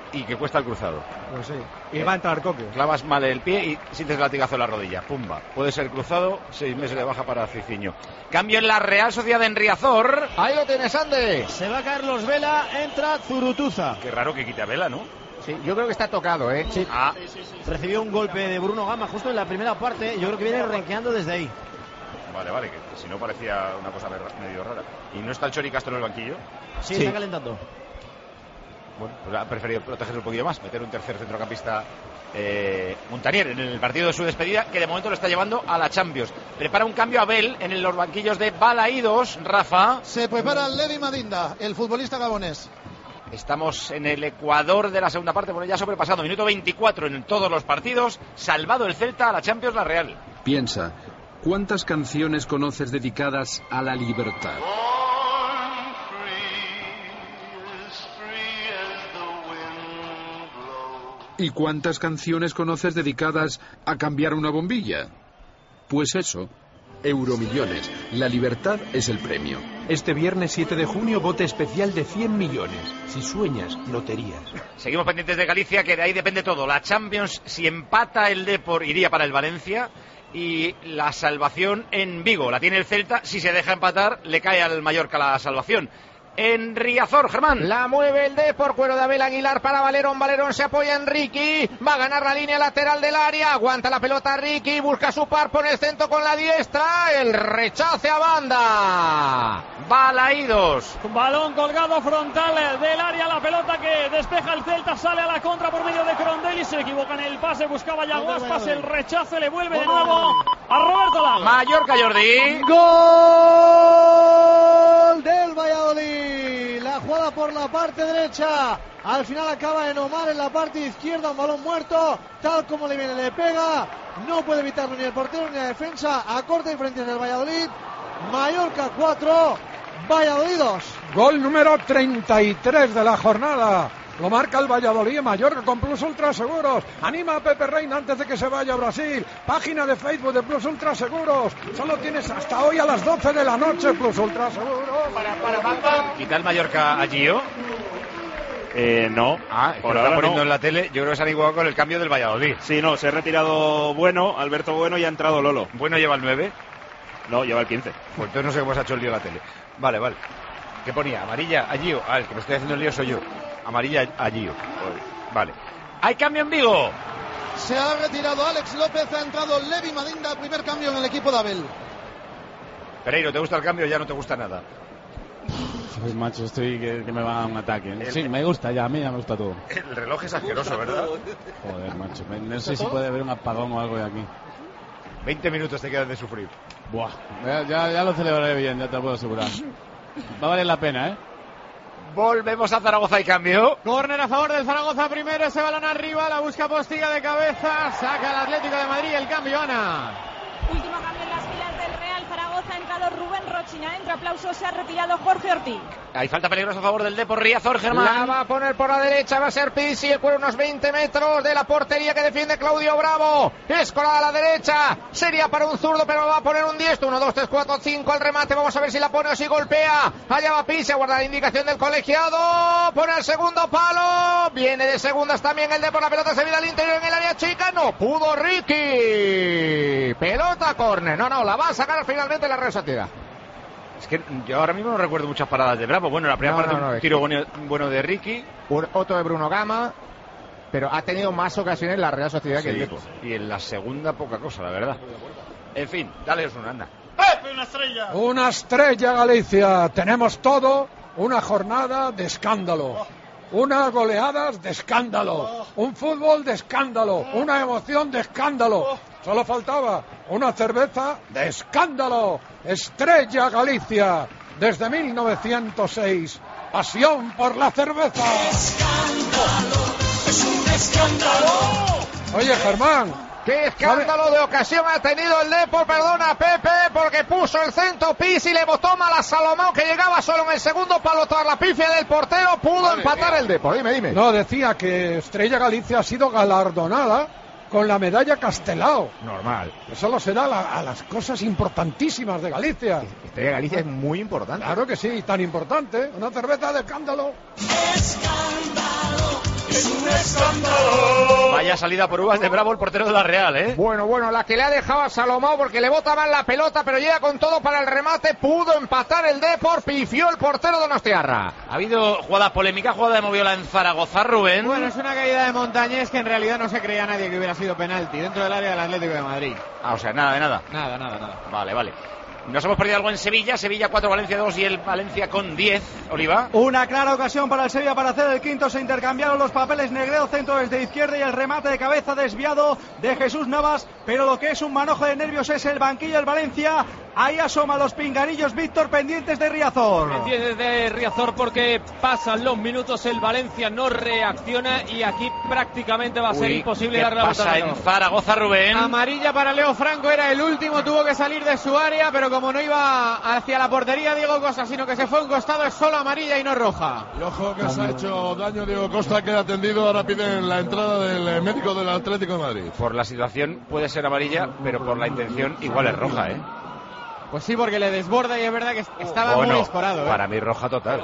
y que cuesta el cruzado. Pues sí. Y eh, va a entrar Coque. Clavas mal el pie y sientes el latigazo en la rodilla. Pumba. Puede ser cruzado, seis meses de baja para Ciciño. Cambio en la Real Sociedad en Riazor. Ahí lo tienes, Ande. Se va Carlos Vela, entra Zurutuza. Qué raro que quite a Vela, ¿no? Sí, yo creo que está tocado, ¿eh? Sí. Ah. Recibió un golpe de Bruno Gama justo en la primera parte. Yo creo que viene renqueando desde ahí. Vale, vale, que si no parecía una cosa medio rara. ¿Y no está el Chori Castro en el banquillo? Sí, sí. Está calentando. Bueno, pues ha preferido protegerse un poquito más, meter un tercer centrocampista eh, Montanier en el partido de su despedida, que de momento lo está llevando a la Champions. Prepara un cambio Abel en los banquillos de Balaídos, Rafa. Se prepara Levi Madinda, el futbolista gabonés. Estamos en el Ecuador de la segunda parte, bueno, ya sobrepasado, minuto veinticuatro en todos los partidos, salvado el Celta a la Champions, la Real. Piensa, ¿cuántas canciones conoces dedicadas a la libertad? ¿Y cuántas canciones conoces dedicadas a cambiar una bombilla? Pues eso, Euromillones. La libertad es el premio. Este viernes siete de junio, bote especial de cien millones. Si sueñas, loterías. Seguimos pendientes de Galicia, que de ahí depende todo. La Champions, si empata el Depor, iría para el Valencia. Y la salvación en Vigo. La tiene el Celta. Si se deja empatar, le cae al Mallorca la salvación. En Riazor, Germán. La mueve el Depor, cuero de Abel Aguilar para Valerón. Valerón se apoya en Ricky. Va a ganar la línea lateral del área. Aguanta la pelota Ricky. Busca su par por el centro con la diestra. El rechace a banda. Balaídos. Balón colgado frontal del área. La pelota que despeja el Celta. Sale a la contra por medio de Crondelli. Se equivoca en el pase. Buscaba ya Guaspas. El rechace le vuelve de nuevo a Roberto Lago. Mallorca, Jordi. Gol del Valladolid. La jugada por la parte derecha. Al final acaba en Omar en la parte izquierda. Un balón muerto. Tal como le viene, le pega. No puede evitarlo ni el portero ni la defensa. A corta diferencia en el Valladolid. Mallorca cuatro, Valladolid dos. Gol número treinta y tres de la jornada. Lo marca el Valladolid. Mallorca con Plus Ultra Seguros. Anima a Pepe Reina antes de que se vaya a Brasil. Página de Facebook de Plus Ultra Seguros. Solo tienes hasta hoy a las doce de la noche Plus Ultra Seguros. Para, para, para. ¿Quita el Mallorca a Gio? Eh, no. Ah, por ahora poniendo no. En la tele. Yo creo que se han igualado con el cambio del Valladolid. Sí, no, se ha retirado Bueno, Alberto Bueno, y ha entrado Lolo. ¿Bueno lleva el nueve? No, lleva el quince. Pues entonces no sé cómo se ha hecho el lío en la tele. Vale, vale. ¿Qué ponía? Amarilla a Gio. Ah, el que me estoy haciendo el lío soy yo. Amarilla a Gio. Vale. Hay cambio en Vigo. Se ha retirado Alex López, ha entrado Levi Madinda, primer cambio en el equipo de Abel. Pereiro, ¿te gusta el cambio o ya no te gusta nada? Pues macho, estoy que, que me va a un ataque. El... Sí, me gusta ya, a mí ya me gusta todo. El reloj es asqueroso, ¿verdad? Joder, macho, no sé si puede haber un apagón o algo de aquí. veinte minutos te quedan de sufrir. Buah, ya, ya, ya lo celebraré bien, ya te lo puedo asegurar. Va a valer la pena, ¿eh? Volvemos a Zaragoza y cambio. Córner a favor del Zaragoza primero, ese balón arriba, la busca Postiga de cabeza, saca el Atlético de Madrid, el cambio, Ana. Último cambio en las filas del Real Zaragoza, ha entrado Rubén Rochina, entra aplauso, se ha retirado Jorge Ortiz. Hay falta peligrosa a favor del Depor, Riazor, Germán. La va a poner por la derecha, va a ser Pizzi, el cuero unos veinte metros de la portería que defiende Claudio Bravo. Escolada a la derecha, sería para un zurdo, pero va a poner un diestro. uno, dos, tres, cuatro, cinco al remate, vamos a ver si la pone o si golpea. Allá va Pizzi, aguarda la indicación del colegiado, pone el segundo palo, viene de segundas también el Depor, la pelota se viene al interior en el área chica, no pudo Ricky. Pelota córner, no, no, la va a sacar finalmente la Real Sociedad. Es que yo ahora mismo no recuerdo muchas paradas de Bravo. Bueno, la primera no, parte no, no, un tiro que... bueno, bueno de Ricky. Un, otro de Bruno Gama. Pero ha tenido más ocasiones la Real Sociedad sí, que el Depor. Y en la segunda poca cosa, la verdad. En fin, dale una anda. ¡Pepe, una estrella! Una estrella, Galicia. Tenemos todo. Una jornada de escándalo. Unas goleadas de escándalo. Un fútbol de escándalo. Una emoción de escándalo. Solo faltaba una cerveza de escándalo. Estrella Galicia. Desde mil novecientos seis. Pasión por la cerveza. ¡Escándalo! ¡Es un escándalo! Oye, Germán. ¡Qué escándalo ¿Sabe? de ocasión ha tenido el Depor! Perdona, Pepe, porque puso el centro Pizzi y le botó mal a Salomón, que llegaba solo en el segundo palo tras la pifia del portero. Pudo Madre empatar mía. el Depor. Dime, dime. No, decía que Estrella Galicia ha sido galardonada con la medalla Castelao. Normal. Eso lo se da a, la, a las cosas importantísimas de Galicia. Estrella Galicia es muy importante. Claro que sí, tan importante. Una cerveza de escándalo. Escándalo. es un escándalo. Vaya salida por uvas de Bravo el portero de la Real, ¿eh? Bueno, bueno, la que le ha dejado a Salomao porque le bota mal la pelota, pero llega con todo para el remate. Pudo empatar el Depor, pifió el portero donostiarra. Ha habido jugada polémica, jugada de Moviola en Zaragoza, Rubén. Bueno, es una caída de Montañés que en realidad no se creía nadie que hubiera sido penalti dentro del área del Atlético de Madrid. Ah, o sea, nada de nada. Nada, nada, nada. Vale, vale. Nos hemos perdido algo en Sevilla, Sevilla cuatro, Valencia dos y el Valencia con diez, Oliva. Una clara ocasión para el Sevilla para hacer el quinto, se intercambiaron los papeles. Negredo centro desde izquierda y el remate de cabeza desviado de Jesús Navas, pero lo que es un manojo de nervios es el banquillo del Valencia. Ahí asoma los pinganillos Víctor, pendientes de Riazor. Pendientes de Riazor porque pasan los minutos, el Valencia no reacciona y aquí prácticamente va a ser Uy, imposible ¿qué darle la vuelta pasa al en marcador? Zaragoza, Rubén? Amarilla para Leo Franco, era el último, tuvo que salir de su área, pero como no iba hacia la portería Diego Costa, sino que se fue a un costado, es solo amarilla y no roja. Y ojo que se ha hecho daño Diego Costa, queda atendido, ahora piden la entrada del médico del Atlético de Madrid. Por la situación puede ser amarilla, pero por la intención igual es roja, ¿eh? Pues sí, porque le desborda y es verdad que estaba Bueno, muy escorado, ¿eh? Para mí roja total.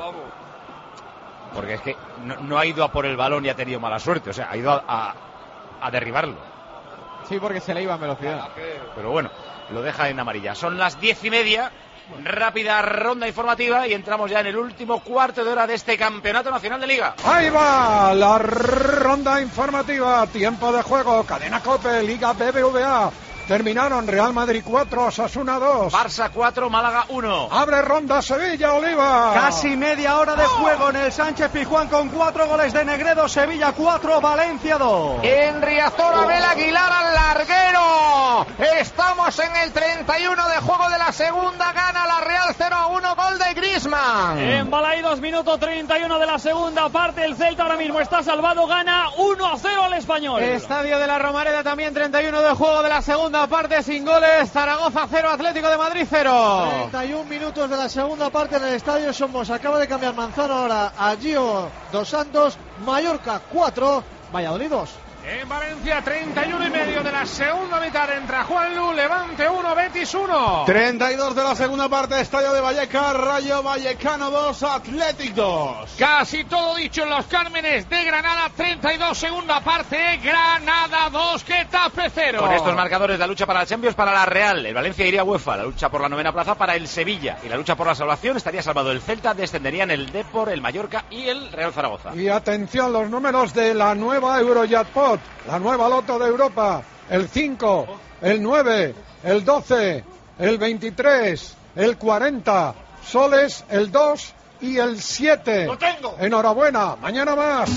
Porque es que no, no ha ido a por el balón y ha tenido mala suerte, o sea, ha ido a, a, a derribarlo. Sí, porque se le iba a velocidad. Pero bueno, lo deja en amarilla. Son las diez y media, rápida ronda informativa y entramos ya en el último cuarto de hora de este Campeonato Nacional de Liga. Ahí va la ronda informativa, tiempo de juego, Cadena COPE, Liga B B V A. Terminaron Real Madrid cuatro, Osasuna dos. Barça cuatro, Málaga uno. Abre ronda Sevilla, Oliva. Casi media hora de juego en el Sánchez Pizjuán con cuatro goles de Negredo. Sevilla cuatro, Valencia dos. En Riazor, Abel Aguilar al larguero. Estamos en el treinta y uno de juego de la segunda. Gana la Real cero a uno, gol de Griezmann. En Balaídos, minuto treinta y uno de la segunda parte. El Celta ahora mismo está salvado, gana uno a cero al Español. Estadio de la Romareda también, treinta y uno de juego de la segunda parte sin goles. Zaragoza cero, Atlético de Madrid cero. treinta y un minutos de la segunda parte en el Estadio Somos. Acaba de cambiar Manzano ahora a Gio dos Santos. Mallorca cuatro, Valladolid dos. En Valencia, treinta y uno y medio de la segunda mitad, entra Juanlu, Levante uno, Betis uno. treinta y dos de la segunda parte, Estadio de Vallecas, Rayo Vallecano dos, Athletic dos. Casi todo dicho en los Cármenes de Granada, treinta y dos segunda parte, Granada dos, Getafe cero. Con estos marcadores, la lucha para la Champions para la Real, el Valencia iría a UEFA, la lucha por la novena plaza para el Sevilla y la lucha por la salvación estaría salvado el Celta, descenderían el Depor, el Mallorca y el Real Zaragoza. Y atención, los números de la nueva Eurojackpot, la nueva loto de Europa, el cinco, el nueve, el doce, el veintitrés, el cuarenta, soles, el dos y el siete. ¡Lo tengo! Enhorabuena, mañana más.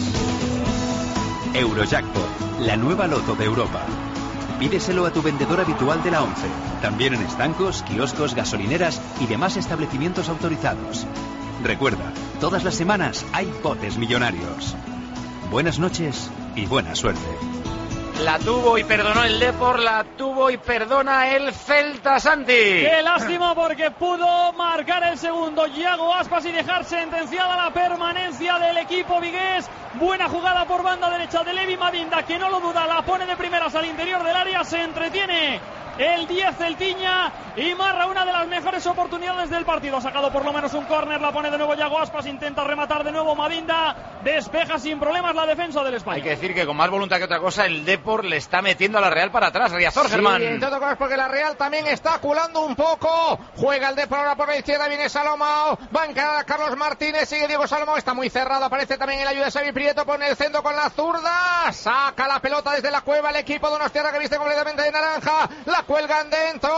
Eurojackpot, la nueva loto de Europa. Pídeselo a tu vendedor habitual de la ONCE, también en estancos, kioscos, gasolineras y demás establecimientos autorizados. Recuerda, todas las semanas hay botes millonarios. Buenas noches y buena suerte. La tuvo y perdonó el Depor, la tuvo y perdona el Celta, Santi. Qué lástima porque pudo marcar el segundo Yago Aspas y dejar sentenciada la permanencia del equipo vigués. Buena jugada por banda derecha de Levi Madinda, que no lo duda, la pone de primeras al interior del área, se entretiene el diez Celtiña y marra una de las mejores oportunidades del partido. Ha sacado por lo menos un córner, la pone de nuevo Yago Aspas, intenta rematar de nuevo Madinda, despeja sin problemas la defensa del Español. Hay que decir que con más voluntad que otra cosa el Depor le está metiendo a la Real para atrás. Riazor, sí, Germán. En todo caso, porque la Real también está culando un poco. Juega el Depor ahora por la izquierda, viene Salomao, va a encarar a Carlos Martínez, sigue Diego Salomao, está muy cerrado, aparece también el ayuda de Xavi Prieto, pone el centro con la zurda, saca la pelota desde la cueva el equipo donostiarra que viste completamente de naranja, la cuelgan dentro.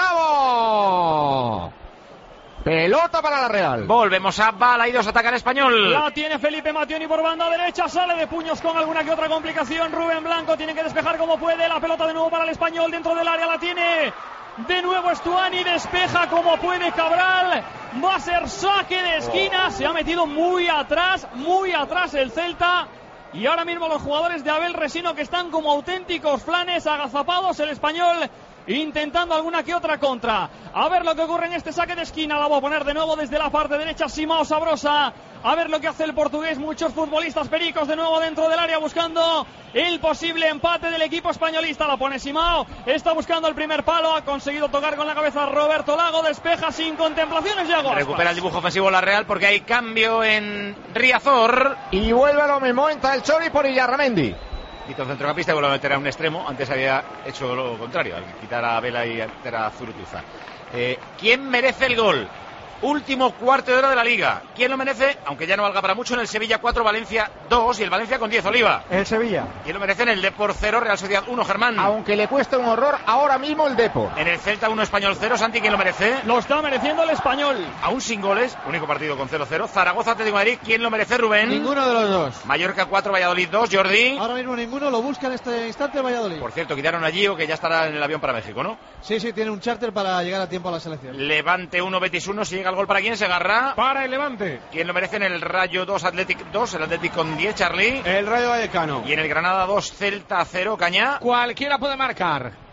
¡Bravo! Pelota para la Real. Volvemos a Balaidos, ataca el Español. La tiene Felipe Mattioni por banda derecha, sale de puños con alguna que otra complicación. Rubén Blanco tiene que despejar como puede. La pelota de nuevo para el Español dentro del área, la tiene de nuevo Stuani, despeja como puede Cabral. Va a ser saque de esquina. Se ha metido muy atrás, muy atrás el Celta. Y ahora mismo los jugadores de Abel Resino que están como auténticos flanes, agazapados. El Español intentando alguna que otra contra. A ver lo que ocurre en este saque de esquina. La va a poner de nuevo desde la parte derecha Simao Sabrosa. A ver lo que hace el portugués. Muchos futbolistas pericos de nuevo dentro del área buscando el posible empate del equipo españolista. La pone Simao, está buscando el primer palo, ha conseguido tocar con la cabeza Roberto Lago, despeja sin contemplaciones Yago Aspas. Recupera el dibujo ofensivo la Real porque hay cambio en Riazor. Y vuelve a lo mismo, entra el Chori por Illarramendi. Quita un centrocampista y vuelve a meter a un extremo. Antes había hecho lo contrario, al quitar a Vela y meter a Zurutuza. Eh, ¿Quién merece el gol? Último cuarto de hora de la Liga. ¿Quién lo merece? Aunque ya no valga para mucho, en el Sevilla cuatro, Valencia dos y el Valencia con diez, Oliva. El Sevilla. ¿Quién lo merece? En el Depor cero, Real Sociedad uno, Germán. Aunque le cueste un horror ahora mismo el Depor. En el Celta uno, Español cero, Santi, ¿quién lo merece? Lo está mereciendo el Español. Aún sin goles, único partido con cero cero. Zaragoza, Atlético de Madrid, ¿quién lo merece, Rubén? Ninguno de los dos. Mallorca cuatro, Valladolid dos, Jordi. Ahora mismo ninguno, lo busca en este instante el Valladolid. Por cierto, quitaron a Gio, que ya estará en el avión para México, ¿no? Sí, sí, tiene un charter para llegar a tiempo a la selección. Levante uno, Betis uno, si llega el gol para quién, se agarra. Para el Levante. ¿Quién lo merece? En el Rayo dos, Athletic dos, el Athletic con diez, Charlie. El Rayo Vallecano. Y en el Granada dos, Celta cero, Cañá. Cualquiera puede marcar.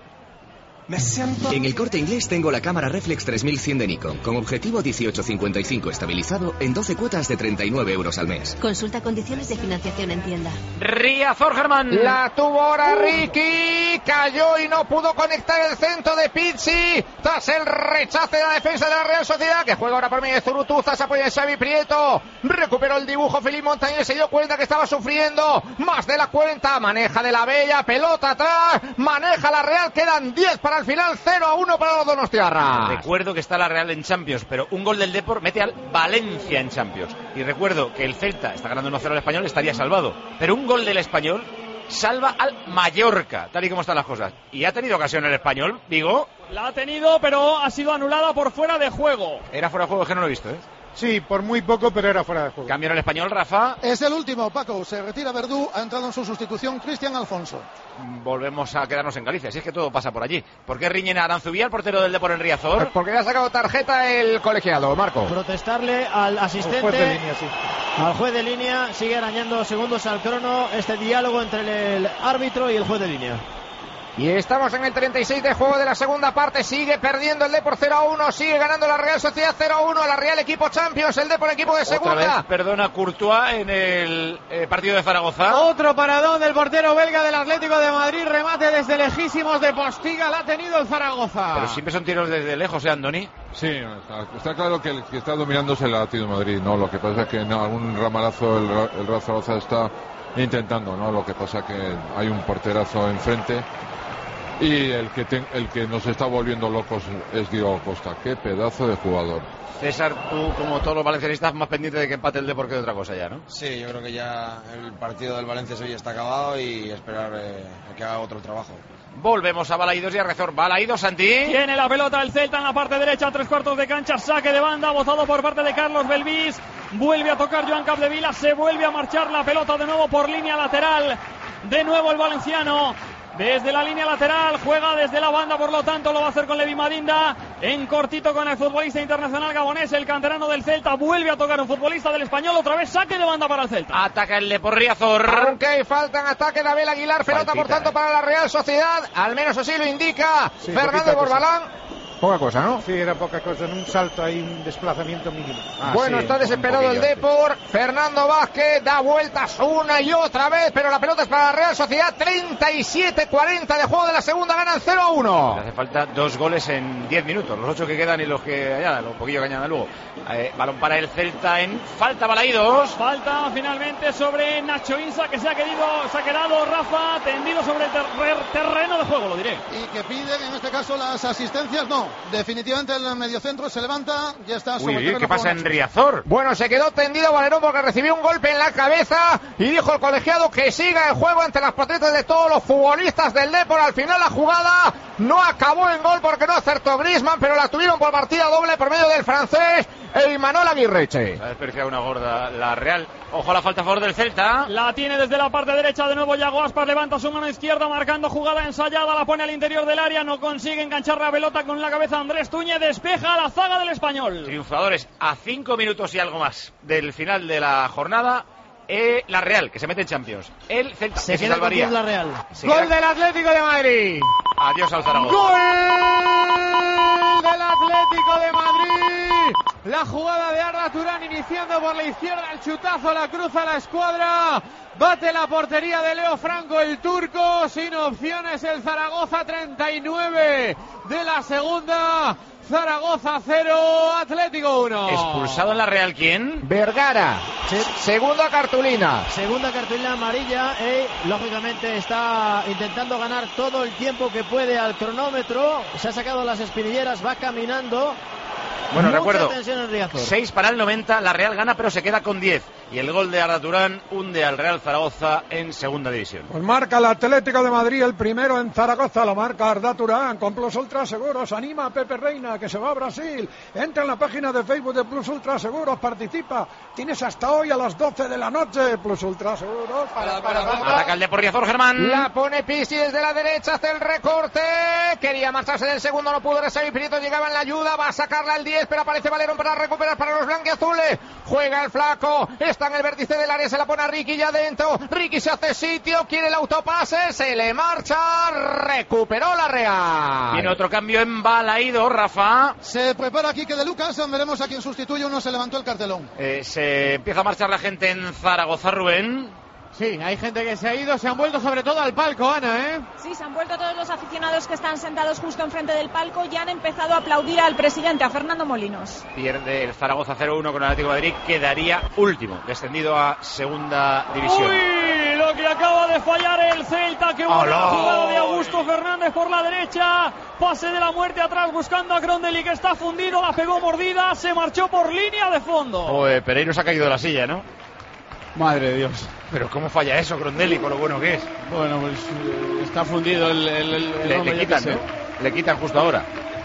En el Corte Inglés tengo la cámara reflex tres mil cien de Nikon, con objetivo dieciocho cincuenta y cinco estabilizado en doce cuotas de treinta y nueve euros al mes. Consulta condiciones de financiación en tienda. Riazor, Germán. La tuvo ahora Ricky, cayó y no pudo conectar el centro de Pizzi, tras el rechace de la defensa de la Real Sociedad, que juega ahora por medio de Zurutuza, se apoya en Xavi Prieto, recuperó el dibujo Felipe Montañés, se dio cuenta que estaba sufriendo más de la cuenta, maneja de la Bella, pelota atrás, maneja la Real, quedan diez para al final, cero a uno para los donostiarras. Recuerdo que está la Real en Champions, pero un gol del Depor mete al Valencia en Champions. Y recuerdo que el Celta está ganando uno cero al Español, estaría salvado. Pero un gol del Español salva al Mallorca, tal y como están las cosas. Y ha tenido ocasión el Español, digo. La ha tenido, pero ha sido anulada por fuera de juego. Era fuera de juego, es que no lo he visto, ¿eh? Sí, por muy poco, pero era fuera de juego. Cambio en el Español, Rafa. Es el último, Paco. Se retira Verdú, ha entrado en su sustitución Cristian Alfonso. Volvemos a quedarnos en Galicia, si es que todo pasa por allí. ¿Por qué riñen a Aranzubía, el portero del Depor en Riazor? Pues porque le ha sacado tarjeta el colegiado, Marco. Protestarle al asistente, al juez de línea, sí. Al juez de línea, sigue arañando segundos al crono este diálogo entre el árbitro y el juez de línea. Y estamos en el treinta y seis de juego de la segunda parte. Sigue perdiendo el Depor cero a uno. Sigue ganando la Real Sociedad cero a uno. La Real equipo Champions. El Depor equipo de segunda. Otra vez, perdona, Courtois en el eh, partido de Zaragoza. Otro paradón del portero belga del Atlético de Madrid. Remate desde lejísimos de Postiga. La ha tenido el Zaragoza. Pero siempre son tiros desde lejos, ¿eh, Andoni? Sí, está, está claro que el que está dominando es el Atlético de Madrid, ¿no? Lo que pasa es que en algún ramalazo el, el Real Zaragoza está intentando, ¿no? Lo que pasa es que hay un porterazo enfrente. Y el que, te, el que nos está volviendo locos es Diego Costa. Qué pedazo de jugador. César, tú, como todos los valencianistas, más pendiente de que empate el Depor que de otra cosa ya, ¿no? Sí, yo creo que ya el partido del Valencia-Sevilla está acabado y esperar eh, a que haga otro trabajo. Volvemos a Balaídos y a Riazor. Balaídos, Santi. Tiene la pelota el Celta en la parte derecha, tres cuartos de cancha, saque de banda, bozado por parte de Carlos Belvis. Vuelve a tocar Joan Capdevila, se vuelve a marchar la pelota de nuevo por línea lateral. De nuevo el valenciano. Desde la línea lateral, juega desde la banda, por lo tanto lo va a hacer con Levi Madinda, en cortito con el futbolista internacional gabonés, el canterano del Celta, vuelve a tocar un futbolista del Español, otra vez saque de banda para el Celta. Ataca el Depor Riazor. Aunque hay falta en ataque de Abel Aguilar, pelota Faltita, por tanto eh. para la Real Sociedad, al menos así lo indica Sí, Fernando Borbalán. Poca cosa, ¿no? Sí, era poca cosa, en un salto hay un desplazamiento mínimo. Ah, bueno, sí, está desesperado el Depor. Fernando Vázquez da vueltas una y otra vez, pero la pelota es para la Real Sociedad. treinta y siete cuarenta de juego de la segunda, ganan cero a uno. Le hace falta dos goles en diez minutos, los ocho que quedan y los que añadan, los poquillos que añadan luego. Eh, balón para el Celta en falta, Balaídos. Falta finalmente sobre Nacho Insa, que se ha querido, se ha quedado Rafa tendido sobre el ter terreno de juego, lo diré. Y que piden en este caso las asistencias, no. Definitivamente el mediocentro se levanta, ya está sobre Uy, el terreno. ¿qué pasa en Riazor? Bueno, se quedó tendido Valerón porque recibió un golpe en la cabeza y dijo el colegiado que siga el juego ante las protestas de todos los futbolistas del Depor. Al final la jugada no acabó en gol porque no acertó Griezmann, pero la tuvieron por partida doble por medio del francés el Imanol Aguirreche. Ha desperdiciado una gorda la Real. Ojo a la falta a favor del Celta. La tiene desde la parte derecha de nuevo Yago Aspas, levanta su mano izquierda marcando jugada ensayada, la pone al interior del área, no consigue enganchar la pelota con la cabeza Andrés Túñez, despeja a la zaga del Español. Triunfadores a cinco minutos y algo más del final de la jornada. Eh, la Real, que se mete en Champions. El Celta, se que queda se salvaría. con la Real. Se Gol queda... del Atlético de Madrid. Adiós al Zaragoza. Gol del Atlético de Madrid. La jugada de Arda Turán iniciando por la izquierda, el chutazo la cruza la escuadra. Bate la portería de Leo Franco, el turco. Sin opciones el Zaragoza, treinta y nueve de la segunda. Zaragoza cero, Atlético uno. ¿Expulsado en la Real quién? Vergara. Sí. Segunda cartulina. Segunda cartulina amarilla. E lógicamente está intentando ganar todo el tiempo que puede al cronómetro. Se ha sacado las espinilleras, va caminando. Bueno, Mucha recuerdo, tensión en Riazor. seis para el noventa, la Real gana pero se queda con diez. Y el gol de Arda Turán hunde al Real Zaragoza en segunda división. Pues marca el Atlético de Madrid, el primero en Zaragoza, lo marca Arda Turán, con Plus Ultra Seguros, anima a Pepe Reina, que se va a Brasil, entra en la página de Facebook de Plus Ultra Seguros, participa, tienes hasta hoy a las doce de la noche, Plus Ultra Seguros, para, para, para, para. Ataca el de por Riazor, Germán. La pone Pisi desde la derecha, hace el recorte, quería marcharse del segundo, no pudo recibir, Pirito llegaba en la ayuda, va a sacarla al diez, pero aparece Valerón para recuperar para los blanquiazules, juega el flaco, está en el vértice del área, se la pone a Ricky ya adentro, Ricky se hace sitio, quiere el autopase, se le marcha, recuperó la Real. Tiene otro cambio en Balaído, Rafa. Se prepara Quique de Lucas, veremos a quién sustituye, uno se levantó el cartelón. Eh, se empieza a marchar la gente en Zaragoza, Rubén. Sí, hay gente que se ha ido, se han vuelto sobre todo al palco, Ana, ¿eh? Sí, se han vuelto todos los aficionados que están sentados justo enfrente del palco y han empezado a aplaudir al presidente, a Fernando Molinos. Pierde el Zaragoza cero uno con el Atlético de Madrid, quedaría último, descendido a segunda división. Uy, lo que acaba de fallar el Celta, qué buena jugada de Augusto Fernández por la derecha, pase de la muerte atrás buscando a Grondelli que está fundido, la pegó mordida, se marchó por línea de fondo. Oye, Pereiro se ha caído de la silla, ¿no? Madre de Dios. Pero ¿cómo falla eso, Grondelli, con lo bueno que es? Bueno, pues eh, está fundido el, el, el le, le quitan, ¿no? Le quitan justo ahora.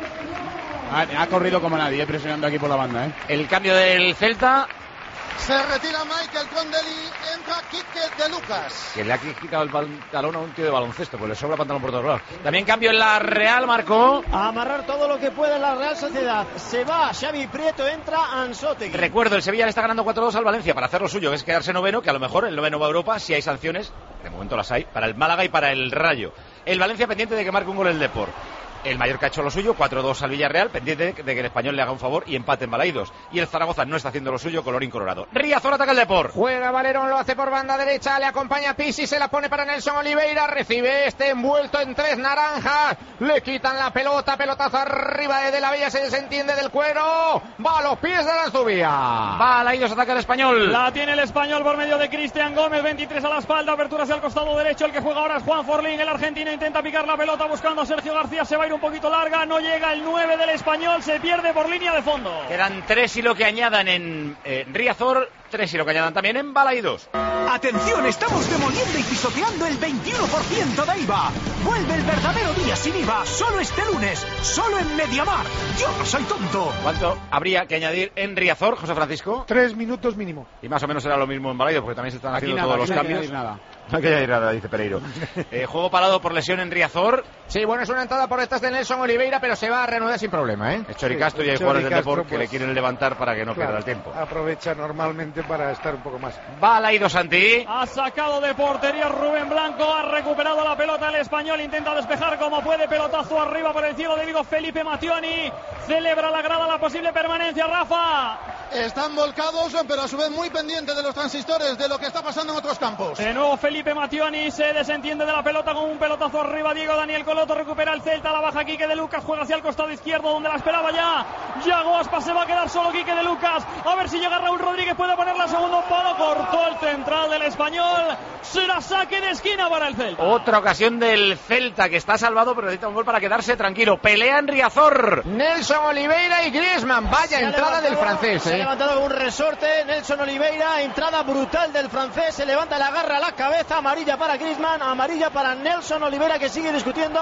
Ha, ha corrido como nadie, eh, presionando aquí por la banda, ¿eh? El cambio del Celta. Se retira Michael Grondelli, entra Quique de Lucas. Que le ha quitado el pantalón a un tío de baloncesto, pues le sobra pantalón por todos lados. También cambio en la Real, Marcó. A amarrar todo lo que puede la Real Sociedad. Se va Xavi Prieto, entra Ansótegui. Recuerdo, el Sevilla le está ganando cuatro dos al Valencia para hacer lo suyo, que es quedarse noveno, que a lo mejor el noveno va a Europa si hay sanciones. De momento las hay, para el Málaga y para el Rayo. El Valencia pendiente de que marque un gol el Depor. El Mallorca ha hecho lo suyo, cuatro dos al Villarreal, pendiente de que el Español le haga un favor y empate en Balaídos. Y el Zaragoza no está haciendo lo suyo, colorín colorado. Riazor ataca el Depor. Juega Valerón, lo hace por banda derecha, le acompaña Pisi, se la pone para Nelson Oliveira, recibe este envuelto en tres naranjas, le quitan la pelota, pelotazo arriba de De la Bella, se desentiende del cuero, va a los pies de la subida. Balaídos ataca el Español. La tiene el Español por medio de Cristian Gómez, veintitrés a la espalda, apertura hacia el costado derecho, el que juega ahora es Juan Forlín, el argentino intenta picar la pelota buscando a Sergio García, se va a ir un poquito larga, no llega el nueve del Español, se pierde por línea de fondo. Quedan tres y lo que añadan en eh, Riazor, tres y lo que añadan también en Balaídos. Atención, estamos demoliendo y pisoteando el veintiuno por ciento de I V A. Vuelve el verdadero día sin I V A, solo este lunes, solo en Mediamar. Yo no soy tonto. ¿Cuánto habría que añadir en Riazor, José Francisco? Tres minutos mínimo. Y más o menos será lo mismo en Balaídos, porque también se están Aquí haciendo nada, todos los aquí cambios. No hay nada. No hay que añadir nada, dice Pereiro. eh, juego parado por lesión en Riazor. Sí, bueno, es una entrada por detrás de Nelson Oliveira, pero se va a reanudar sin problema, ¿eh? Es Choricastro Sí, y hay jugadores del Choricastro, Depor que pues, le quieren levantar para que no claro, pierda el tiempo. Aprovecha normalmente para estar un poco más. Balaídos, Santi. Ha sacado de portería Rubén Blanco, ha recuperado la pelota el Español, intenta despejar como puede, pelotazo arriba por el cielo de Vigo, Felipe Mattioni celebra la grada la posible permanencia, Rafa. Están volcados, pero a su vez muy pendientes de los transistores, de lo que está pasando en otros campos. De nuevo Felipe Mattioni se desentiende de la pelota con un pelotazo arriba, Diego Daniel Coloto recupera el Celta, la baja Quique de Lucas, juega hacia el costado izquierdo donde la esperaba ya Yago Aspas, se va a quedar solo Quique de Lucas, a ver si llega Raúl Rodríguez, puede ponerla a segundo palo, cortó el central del Español, será saque de esquina para el Celta. Otra ocasión del Celta que está salvado pero necesita un gol para quedarse tranquilo, pelea en Riazor. Nelson Oliveira y Griezmann, vaya entrada del francés, Se ha ¿eh? levantado con un resorte Nelson Oliveira, entrada brutal del francés, se levanta, le agarra la cabeza, amarilla para Griezmann, amarilla para Nelson Oliveira que sigue discutiendo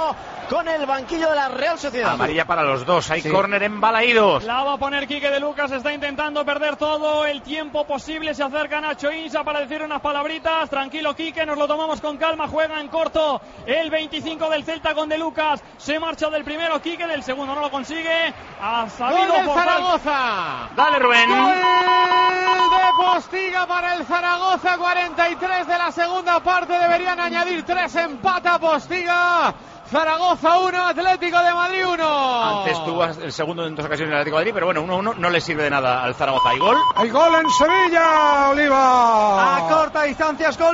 con el banquillo de la Real Sociedad. Amarilla para los dos, hay Sí. córner en Balaídos. La va a poner Quique de Lucas, está intentando perder todo el tiempo posible, se acerca Nacho Insa para decir unas palabritas. Tranquilo Quique, nos lo tomamos con calma, juega en corto el veinticinco del Celta con de Lucas, se marcha del primero Quique, del segundo no lo consigue. Ha sabido ¡Gol del por Zaragoza! Dale Rubén. ¡Gol de Postiga para el Zaragoza! cuarenta y tres de la segunda parte, deberían añadir tres, empata Postiga. Zaragoza uno, Atlético de Madrid uno. Antes tuvo el segundo en dos ocasiones el Atlético de Madrid, pero bueno, uno uno no le sirve de nada al Zaragoza. ¿Hay gol? ¡Hay gol en Sevilla, Oliva! A corta distancia es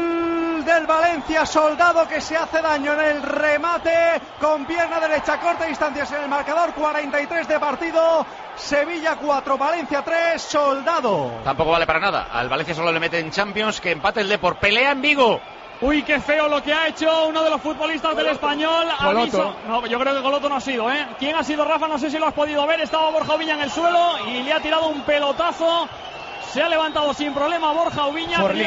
gol del Valencia. Soldado que se hace daño en el remate con pierna derecha a corta distancia en el marcador. cuarenta y tres de partido. Sevilla cuatro, Valencia tres. Soldado. Tampoco vale para nada. Al Valencia solo le mete en Champions. Que empate el Depor. Pelea en Vigo. Uy, qué feo lo que ha hecho uno de los futbolistas del Español. Goloto. Aviso. No, yo creo que Goloto no ha sido, ¿eh? ¿Quién ha sido, Rafa? No sé si lo has podido ver. Estaba Borja Ubiña en el suelo y le ha tirado un pelotazo. Se ha levantado sin problema Borja Ubiña. Forlín.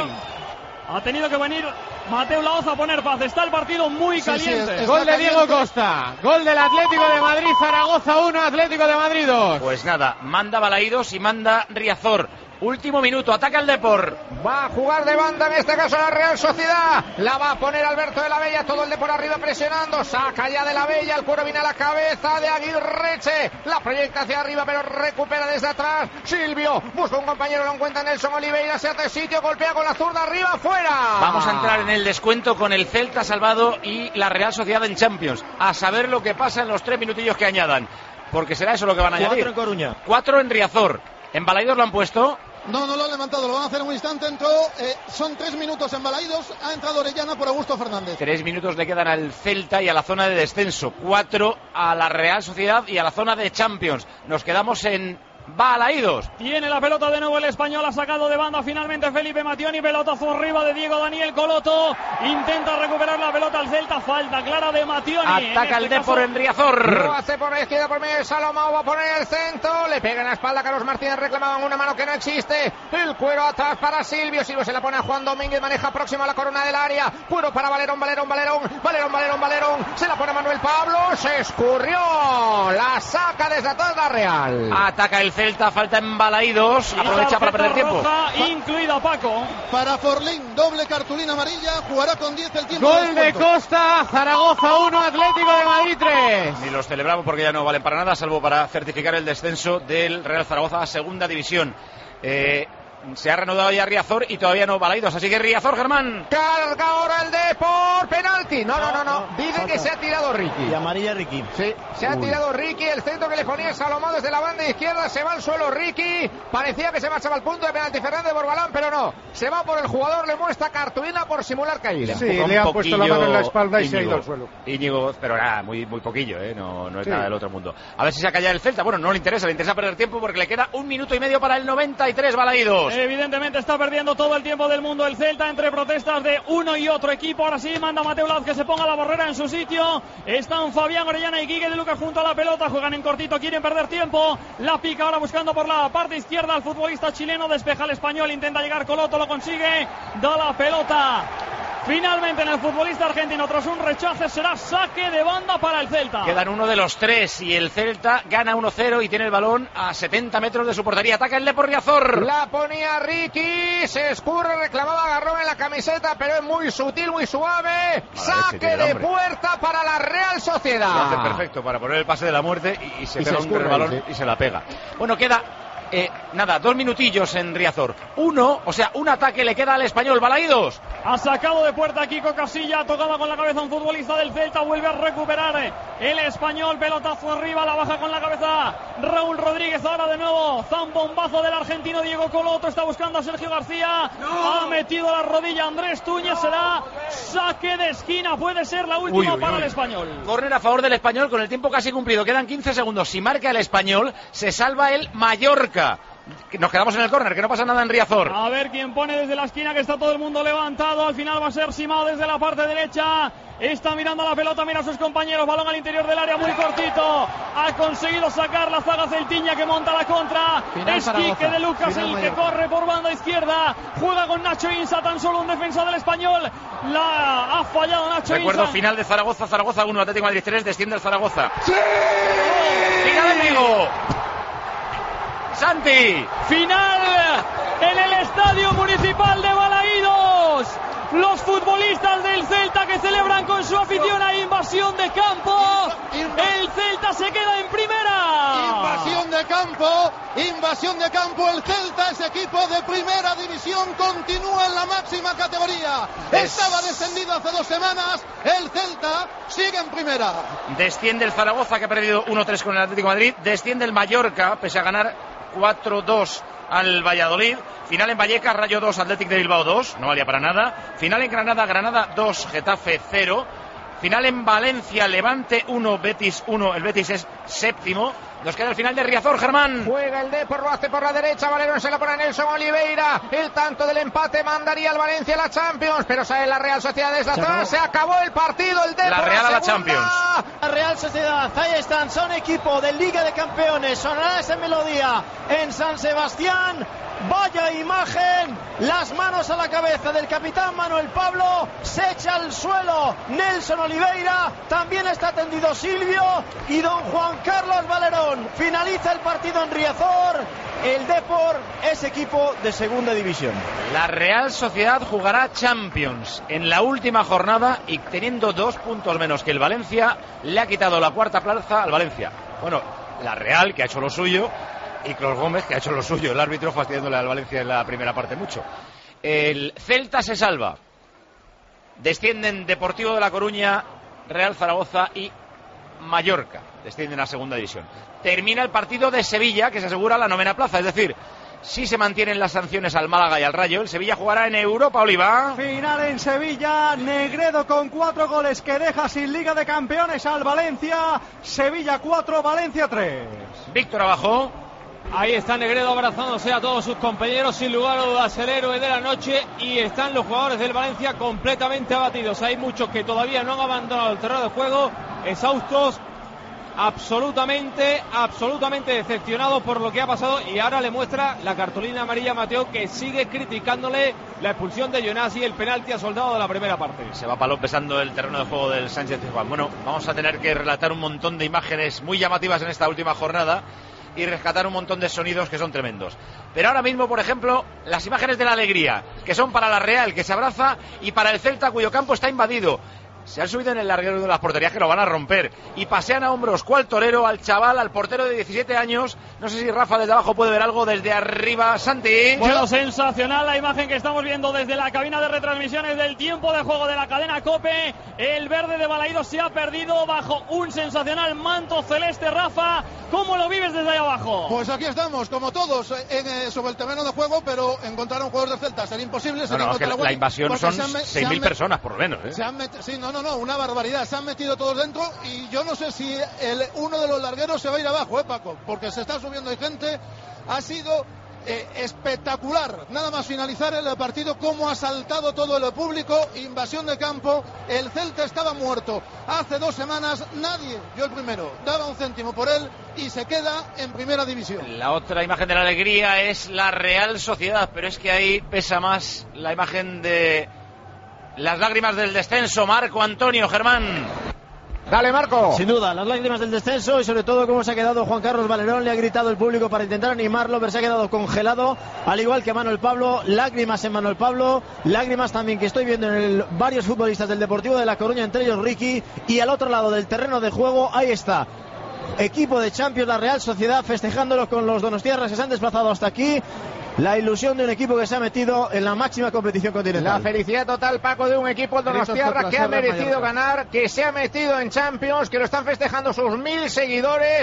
Ha tenido que venir Mateu Laoz a poner paz. Está el partido muy Sí, sí, caliente. es- es- Gol de Está Diego caliente. Costa. Gol del Atlético de Madrid. Zaragoza uno, Atlético de Madrid dos. Pues nada, manda Balaídos y manda Riazor. Último minuto, ataca el Depor. Va a jugar de banda en este caso la Real Sociedad. La va a poner Alberto de la Bella. Todo el de por arriba presionando. Saca ya de la Bella. El cuero viene a la cabeza de Aguirreche. La proyecta hacia arriba pero recupera desde atrás. Silvio busca un compañero. Lo encuentra Nelson Oliveira. Se hace sitio. Golpea con la zurda arriba. Fuera. Vamos a entrar en el descuento con el Celta salvado y la Real Sociedad en Champions. A saber lo que pasa en los tres minutillos que añadan. Porque será eso lo que van a Cuatro añadir. en Coruña. Cuatro en Riazor. En Balaídos lo han puesto. No, no lo han levantado, lo van a hacer en un instante. Entró, eh, son tres minutos en Balaídos. Ha entrado Orellana por Augusto Fernández. Tres minutos le quedan al Celta y a la zona de descenso. Cuatro a la Real Sociedad y a la zona de Champions. Nos quedamos en Balaídos. Tiene la pelota de nuevo el Español, ha sacado de banda finalmente Felipe Mationi, pelotazo arriba de Diego Daniel Coloto, intenta recuperar la pelota al Celta, falta clara de Mationi. Ataca en el este Depor caso, en Riazor. Lo hace por la izquierda por medio de Salomao. Va a poner el centro. Le pega en la espalda a Carlos Martínez. Reclamaban una mano que no existe. El cuero atrás para Silvio. Silvio se la pone a Juan Domínguez. Maneja próximo a la corona del área. Cuero para Valerón, Valerón, Valerón. Valerón, Valerón, Valerón. Se la pone a Manuel Pablo. Se escurrió. La saca desde atrás la Real. Ataca el Celta, falta en Balaídos. y Aprovecha para perder tarjeta tiempo. roja, incluida Paco. Para Forlín, doble cartulina amarilla. Jugará con diez el tiempo. Gol de descuento. Costa. Zaragoza uno, Atlético de Madrid tres. Ni los celebramos porque ya no valen para nada, salvo para certificar el descenso del Real Zaragoza a segunda división. Eh, se ha reanudado ya Riazor y todavía no Balaídos, así que Riazor, Germán. Carga ahora el Depor. Penalti. No, no, no, no. Dice que se ha tirado Ricky. Y amarilla Ricky. Sí, se ha Uy. tirado Ricky, el centro que le ponía Salomón desde la banda izquierda, se va al suelo Ricky, parecía que se marchaba al punto de penalti Fernández Borbalán, pero no, se va por el jugador, le muestra cartulina por simular caída. Sí, Empuja le un ha puesto la mano en la poquillo espalda y se ha Íñigo. ido al suelo. Íñigo, pero nada, muy, muy poquillo, ¿eh? no, no es Sí. nada del otro mundo. A ver si saca ya el Celta, bueno, no le interesa, le interesa perder tiempo porque le queda un minuto y medio para el noventa y tres Balaídos. Evidentemente está perdiendo todo el tiempo del mundo el Celta entre protestas de uno y otro equipo. Ahora sí manda Mateu Laoz que se ponga la barrera en su sitio. Están Fabián Orellana y Quique de Lucas junto a la pelota. Juegan en cortito, quieren perder tiempo. La pica ahora buscando por la parte izquierda al futbolista chileno. Despeja el español, intenta llegar Coloto, lo consigue. Da la pelota. Finalmente en el futbolista argentino, tras un rechace, será saque de banda para el Celta. Quedan uno de los tres y el Celta gana uno cero y tiene el balón a setenta metros de su portería. Ataca el Depor Riazor. La ponía Ricky, se escurre, reclamaba agarrón en la camiseta, pero es muy sutil, muy suave. Saque tiene el de hombre. puerta para la Real Lo Sociedad. hace perfecto para poner el pase de la muerte y, y se Y pega se un escurre, balón sí. y se la pega. Bueno, queda eh, nada, dos minutillos en Riazor. Uno, o sea, un ataque le queda al Español. Balaídos. Ha sacado de puerta Kiko Casilla, tocaba con la cabeza un futbolista del Celta, vuelve a recuperar el Español, pelotazo arriba, la baja con la cabeza Raúl Rodríguez, ahora de nuevo zambombazo del argentino Diego Coloto, está buscando a Sergio García, no. Ha metido la rodilla Andrés Túñez, será saque de esquina, puede ser la última Uy, uy, para uy. el Español. Córner a favor del Español con el tiempo casi cumplido. Quedan quince segundos. Si marca el Español, se salva el Mallorca. Nos quedamos en el córner, que no pasa nada en Riazor. A ver quién pone desde la esquina, que está todo el mundo levantado. Al final va a ser Simao desde la parte derecha. está mirando a la pelota, mira a sus compañeros, balón al interior del área muy cortito, ha conseguido sacar la zaga celtiña que monta la contra. Final es Zaragoza. Quique de Lucas Final el Mallorca. que corre por banda izquierda, juega con Nacho Insa, tan solo un defensa del Español, la ha fallado Nacho Recuerdo, Insa. final de Zaragoza, Zaragoza uno, Atlético de Madrid tres, desciende el Zaragoza. ¡Sí! ¡Final en Vigo! ¡Santi! Final en el Estadio Municipal de Balaídos. Los futbolistas del Celta que celebran con su afición a invasión de campo. El Celta se queda en primera. Invasión de campo, invasión de campo. El Celta, ese equipo de primera división, continúa en la máxima categoría. Estaba descendido hace dos semanas. El Celta sigue en primera. Desciende el Zaragoza, que ha perdido uno tres con el Atlético de Madrid. Desciende el Mallorca, pese a ganar cuatro dos al Valladolid. Final en Vallecas, Rayo dos, Athletic de Bilbao dos, no valía para nada. Final en Granada, Granada dos, Getafe cero. Final en Valencia, Levante uno, Betis uno, el Betis es séptimo. Nos queda el final de Riazor, Germán. Juega el Depor, lo hace por la derecha, Valerón se la pone a Nelson Oliveira. El tanto del empate mandaría al Valencia a la Champions, pero sale la Real Sociedad desde atrás. Se acabó el partido, el Depor. La Real a la segunda. Champions. La Real Sociedad, ahí están, son equipo de Liga de Campeones, sonará esa melodía en San Sebastián. Vaya imagen, las manos a la cabeza del capitán Manuel Pablo, se echa al suelo Nelson Oliveira, también está tendido Silvio y don Juan Carlos Valerón. Finaliza el partido en Riazor, el Depor es equipo de segunda división. La Real Sociedad jugará Champions en la última jornada y teniendo dos puntos menos que el Valencia, le ha quitado la cuarta plaza al Valencia. Bueno, la Real, que ha hecho lo suyo, y Clos Gómez, que ha hecho lo suyo, el árbitro fastidiándole al Valencia en la primera parte mucho. El Celta se salva. Descienden Deportivo de La Coruña, Real Zaragoza y Mallorca. Descienden a segunda división. Termina el partido de Sevilla, que se asegura la novena plaza. Es decir, si se mantienen las sanciones al Málaga y al Rayo, el Sevilla jugará en Europa, Oliva. Final en Sevilla, Negredo con cuatro goles que deja sin Liga de Campeones al Valencia. Sevilla cuatro, Valencia tres. Víctor abajo. Ahí está Negredo abrazándose a todos sus compañeros, sin lugar a dudas el héroe de la noche, y están los jugadores del Valencia completamente abatidos. Hay muchos que todavía no han abandonado el terreno de juego, exhaustos, absolutamente, absolutamente decepcionados por lo que ha pasado, y ahora le muestra la cartulina amarilla a Mateo, que sigue criticándole la expulsión de Jonás y el penalti a Soldado de la primera parte. Se va Palop besando el terreno de juego del Sánchez Pizjuán. Bueno, vamos a tener que relatar un montón de imágenes muy llamativas en esta última jornada y rescatar un montón de sonidos que son tremendos. Pero ahora mismo, por ejemplo, las imágenes de la alegría, que son para la Real, que se abraza, y para el Celta, cuyo campo está invadido. Se han subido en el larguero de las porterías, que lo van a romper, y pasean a hombros cual torero al chaval, al portero de diecisiete años. No sé si Rafa desde abajo puede ver algo desde arriba. Santi. Bueno, sensacional la imagen que estamos viendo desde la cabina de retransmisiones del tiempo de juego de la cadena COPE. El verde de Balaídos se ha perdido bajo un sensacional manto celeste. Rafa, ¿cómo lo vives desde ahí abajo? Pues aquí estamos, como todos, en, eh, sobre el terreno de juego, pero encontrar a un jugador de Celta sería imposible. No, no, es que la, la invasión son seis mil personas por lo menos, ¿eh? Se han met... Sí, no, no, no, una barbaridad. Se han metido todos dentro y yo no sé si el, uno de los largueros se va a ir abajo, ¿eh, Paco? Porque se está subiendo y gente. Ha sido eh, espectacular. Nada más finalizar el partido, cómo ha saltado todo el público. Invasión de campo. El Celta estaba muerto. Hace dos semanas nadie, yo el primero, daba un céntimo por él y se queda en primera división. La otra imagen de la alegría es la Real Sociedad, pero es que ahí pesa más la imagen de las lágrimas del descenso. Marco Antonio, Germán. Dale, Marco. Sin duda, las lágrimas del descenso y sobre todo cómo se ha quedado Juan Carlos Valerón. Le ha gritado el público para intentar animarlo, pero se ha quedado congelado, al igual que Manuel Pablo. Lágrimas en Manuel Pablo, lágrimas también que estoy viendo en el, varios futbolistas del Deportivo de La Coruña, entre ellos Ricky. Y al otro lado del terreno de juego, ahí está, equipo de Champions, la Real Sociedad, festejándolo con los donostiarras que se han desplazado hasta aquí. La ilusión de un equipo que se ha metido en la máxima competición continental. La felicidad total, Paco, de un equipo donostiarra que ha merecido ganar, que se ha metido en Champions, que lo están festejando sus mil seguidores.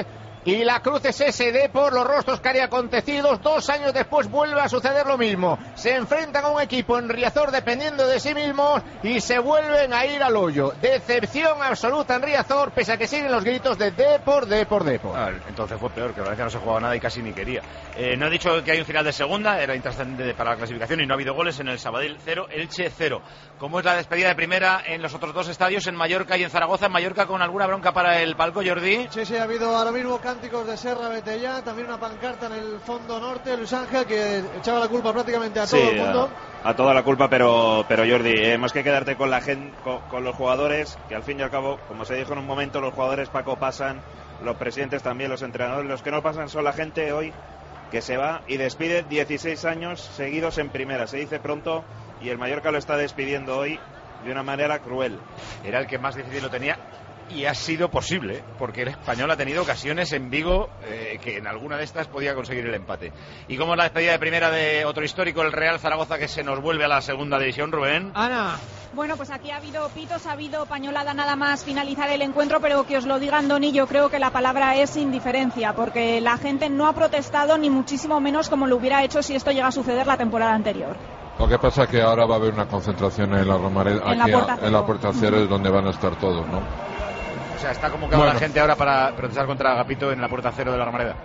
y la Cruz es ese de por los rostros que haría acontecidos. Dos años después vuelve a suceder lo mismo. Se enfrentan a un equipo en Riazor dependiendo de sí mismos y se vuelven a ir al hoyo. Decepción absoluta en Riazor, pese a que siguen los gritos de Depor, Depor, Depor. Ah, entonces fue peor, que Valencia no se jugaba nada y casi ni quería. Eh, no he dicho que hay un final de segunda, era intrascendente para la clasificación y no ha habido goles en el Sabadell cero, Elche cero. ¿Cómo es la despedida de primera en los otros dos estadios, en Mallorca y en Zaragoza? En Mallorca con alguna bronca para el palco, Jordi. Sí, sí, ha habido ahora mismo cánticos de Serra, vete ya, también una pancarta en el fondo norte, Luis Ángel, que echaba la culpa prácticamente a todo sí, el mundo. A, a toda la culpa, pero, pero Jordi, eh, más que quedarte con la gente, con, con los jugadores, que al fin y al cabo, como se dijo en un momento, los jugadores, Paco, pasan, los presidentes también, los entrenadores, los que no pasan son la gente hoy que se va y despide dieciséis años seguidos en primera, se dice pronto, y el Mallorca lo está despidiendo hoy de una manera cruel. Era el que más difícil lo tenía y ha sido posible, porque el Español ha tenido ocasiones en Vigo eh, que en alguna de estas podía conseguir el empate. ¿Y cómo es la despedida de primera de otro histórico, el Real Zaragoza, que se nos vuelve a la segunda división, Rubén? Ana. Bueno, pues aquí ha habido pitos, ha habido pañolada nada más finalizar el encuentro, pero que os lo digan, Doni, yo creo que la palabra es indiferencia, porque la gente no ha protestado ni muchísimo menos como lo hubiera hecho si esto llega a suceder la temporada anterior. Lo que pasa es que ahora va a haber una concentración en la Romareda, En aquí la Puerta a, en la Puerta Cero, es donde van a estar todos, ¿no? O sea, está convocada Bueno. la gente ahora para protestar contra Agapito en la Puerta Cero de la Romareda.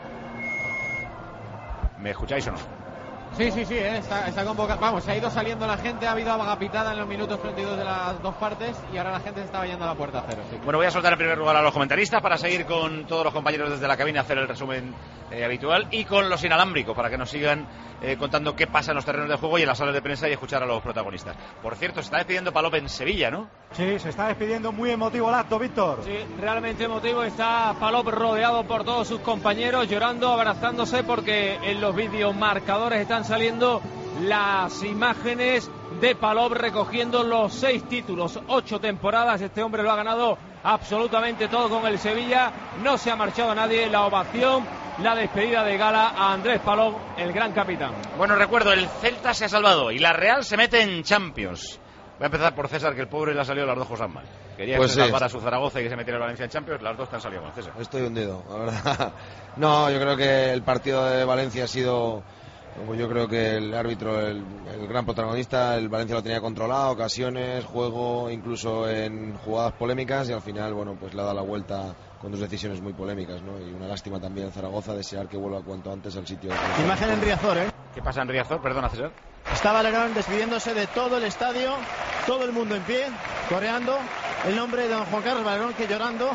¿Me escucháis o no? Sí, sí, sí, ¿eh? está, está convocado. Vamos, se ha ido saliendo la gente, ha habido agapitada en los minutos treinta y dos de las dos partes y ahora la gente se está yendo a la Puerta Cero. Sí. Bueno, voy a soltar en primer lugar a los comentaristas para seguir con todos los compañeros desde la cabina, hacer el resumen eh, habitual, y con los inalámbricos para que nos sigan eh, contando qué pasa en los terrenos de juego y en las salas de prensa y escuchar a los protagonistas. Por cierto, se está despidiendo Palop en Sevilla, ¿no? Sí, se está despidiendo, muy emotivo el acto, Víctor. Sí, realmente emotivo. Está Palop rodeado por todos sus compañeros, llorando, abrazándose, porque en los vídeos marcadores están saliendo las imágenes de Palop recogiendo los seis títulos, ocho temporadas. Este hombre lo ha ganado absolutamente todo con el Sevilla. No se ha marchado nadie. La ovación, la despedida de gala a Andrés Palop, el gran capitán. Bueno, recuerdo, el Celta se ha salvado y la Real se mete en Champions. Voy a empezar por César, que el pobre le ha salido las dos cosas mal. Quería Pues que sí. se salvara a su Zaragoza y que se metiera en Valencia en Champions. Las dos te han salido mal, César. Estoy hundido, la verdad. No, yo creo que el partido de Valencia ha sido, yo creo que el árbitro, el, el gran protagonista, el Valencia lo tenía controlado, ocasiones, juego, incluso en jugadas polémicas, y al final, bueno, pues le ha dado la vuelta con dos decisiones muy polémicas, ¿no? Y una lástima también en Zaragoza, desear que vuelva cuanto antes al sitio. Imagen en Riazor, ¿eh? ¿Qué pasa en Riazor? Perdona, César. Está Valerón despidiéndose de todo el estadio, todo el mundo en pie, coreando el nombre de don Juan Carlos Valerón, que llorando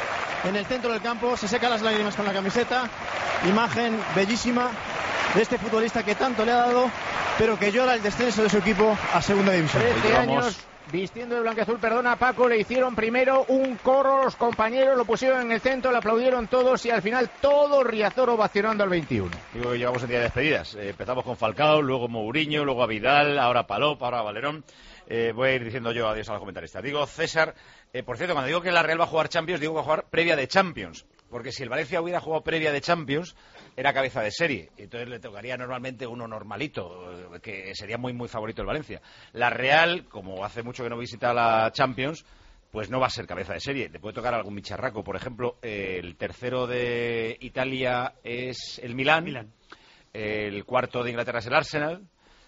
en el centro del campo, se seca las lágrimas con la camiseta. Imagen bellísima de este futbolista que tanto le ha dado, pero que llora el descenso de su equipo a segunda división. trece años vistiendo de blanqueazul, perdona Paco, le hicieron primero un corro, los compañeros lo pusieron en el centro, le aplaudieron todos y al final todo Riazor ovacionando al veintiuno. Digo que llevamos el día de despedidas. Eh, empezamos con Falcao, luego Mourinho, luego a Vidal, ahora Palop, ahora Valerón. Eh, voy a ir diciendo yo adiós a los comentaristas. Digo, César, eh, por cierto, cuando digo que la Real va a jugar Champions, digo que va a jugar previa de Champions. Porque si el Valencia hubiera jugado previa de Champions, era cabeza de serie. Entonces le tocaría normalmente uno normalito, que sería muy, muy favorito el Valencia. La Real, como hace mucho que no visita la Champions, pues no va a ser cabeza de serie. Le puede tocar algún bicharraco. Por ejemplo, eh, el tercero de Italia es el Milán. Milán. El cuarto de Inglaterra es el Arsenal.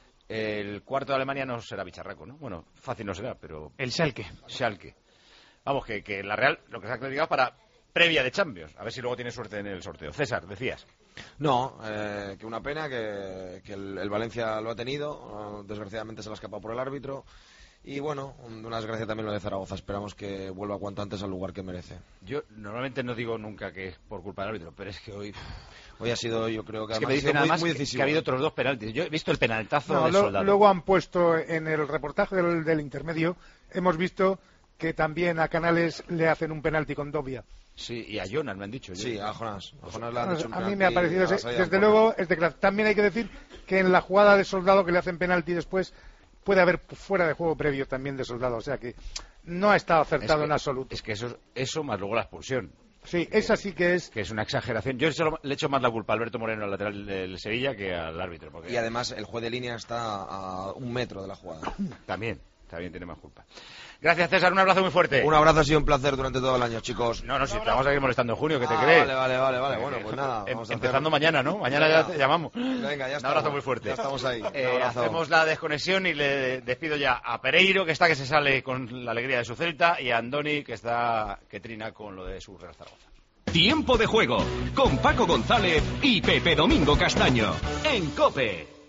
El cuarto de Alemania no será bicharraco, ¿no? Bueno, fácil no será, pero... El Schalke. Schalke. Vamos, que, que la Real, lo que se ha clasificado para previa de Champions. A ver si luego tiene suerte en el sorteo. César, decías. No, eh, que una pena que, que el, el Valencia lo ha tenido. Desgraciadamente se lo ha escapado por el árbitro. Y bueno, una desgracia también lo de Zaragoza. Esperamos que vuelva cuanto antes al lugar que merece. Yo normalmente no digo nunca que es por culpa del árbitro, pero es que hoy... Hoy ha sido, yo creo que, es que además me dicen ha sido muy, además muy que, decisivo. que ha habido otros dos penaltis. Yo he visto el penaltazo No, del lo, Soldado. luego han puesto en el reportaje del, del intermedio, hemos visto que también a Canales le hacen un penalti con Dobia. Sí, y a Jonas me han dicho. Sí, yo. a Jonás. A Jonás le han hecho un A mí penalti me ha parecido, a la ese- salida desde del luego, es de clase. También hay que decir que en la jugada de Soldado que le hacen penalti después, puede haber fuera de juego previo también de Soldado. O sea que no ha estado acertado Es que- en absoluto. Es que eso, eso más luego la expulsión. Sí, esa sí que es... Que es una exageración. Yo solo le echo más la culpa a Alberto Moreno, al lateral del Sevilla, que al árbitro. Porque... Y además el juez de línea está a un metro de la jugada. También. también tiene más culpa. Gracias, César, un abrazo muy fuerte. Un abrazo, ha sido un placer durante todo el año, chicos. No, no, si te vamos a ir molestando en junio, ¿qué te ah, crees? Vale, vale, vale, vale. Bueno, pues nada. Vamos Empezando a hacer... mañana, ¿no? Mañana Venga. ya te llamamos. Venga, ya está. Un abrazo muy fuerte. Ya estamos ahí. Eh, hacemos la desconexión y le despido ya a Pereiro, que está que se sale con la alegría de su Celta, y a Andoni, que está que trina con lo de su Real Zaragoza. Tiempo de juego con Paco González y Pepe Domingo Castaño en COPE.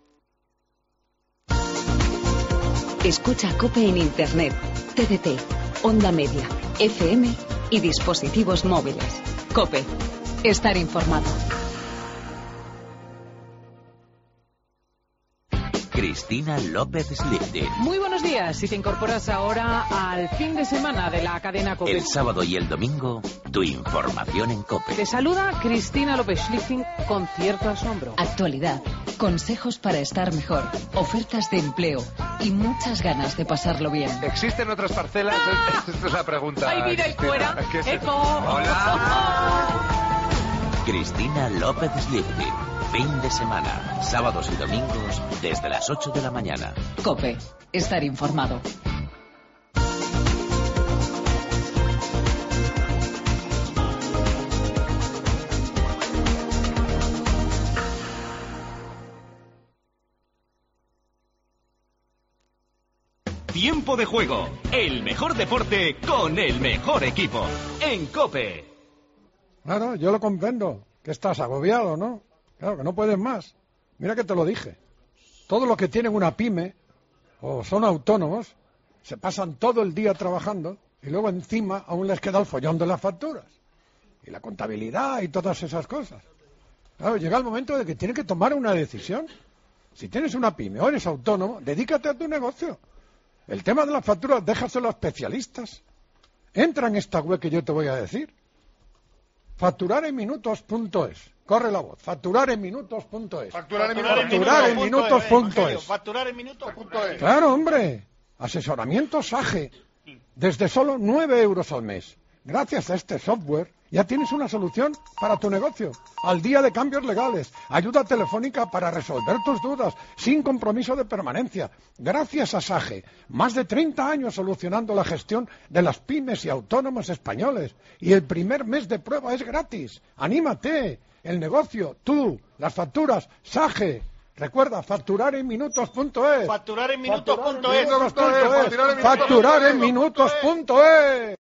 Escucha COPE en Internet, T D T, Onda Media, F M y dispositivos móviles. COPE. Estar informado. Cristina López Slifty. Muy buenos días. Si te incorporas ahora al fin de semana de la cadena COPE. El sábado y el domingo, tu información en COPE. Te saluda Cristina López Slifty con cierto asombro. Actualidad, consejos para estar mejor, ofertas de empleo y muchas ganas de pasarlo bien. ¿Existen otras parcelas? ¡Ah! Esta es la pregunta. Hay vida y fuera. Eco. Hola. Cristina López Slifty. Fin de semana, sábados y domingos, desde las ocho de la mañana. COPE. Estar informado. Tiempo de juego, el mejor deporte con el mejor equipo, en COPE. Claro, yo lo comprendo, que estás agobiado, ¿no? Claro, que no puedes más. Mira que te lo dije. Todos los que tienen una pyme o son autónomos se pasan todo el día trabajando y luego encima aún les queda el follón de las facturas y la contabilidad y todas esas cosas. Claro, llega el momento de que tienen que tomar una decisión. Si tienes una pyme o eres autónomo, dedícate a tu negocio. El tema de las facturas déjaselo a especialistas. Entra en esta web que yo te voy a decir. facturar en minutos punto es. Corre la voz. facturar en minutos punto es. Facturar en minutos punto es. Facturar en minutos punto es. Claro, hombre. Asesoramiento S A G E. Desde solo nueve euros al mes. Gracias a este software ya tienes una solución para tu negocio. Al día de cambios legales. Ayuda telefónica para resolver tus dudas. Sin compromiso de permanencia. Gracias a S A G E. Más de treinta años solucionando la gestión de las pymes y autónomos españoles. Y el primer mes de prueba es gratis. ¡Anímate! El negocio, tú, las facturas, S A G E. Recuerda, facturar en minutos punto es. Facturar en minutos punto es. Facturar en minutos punto es.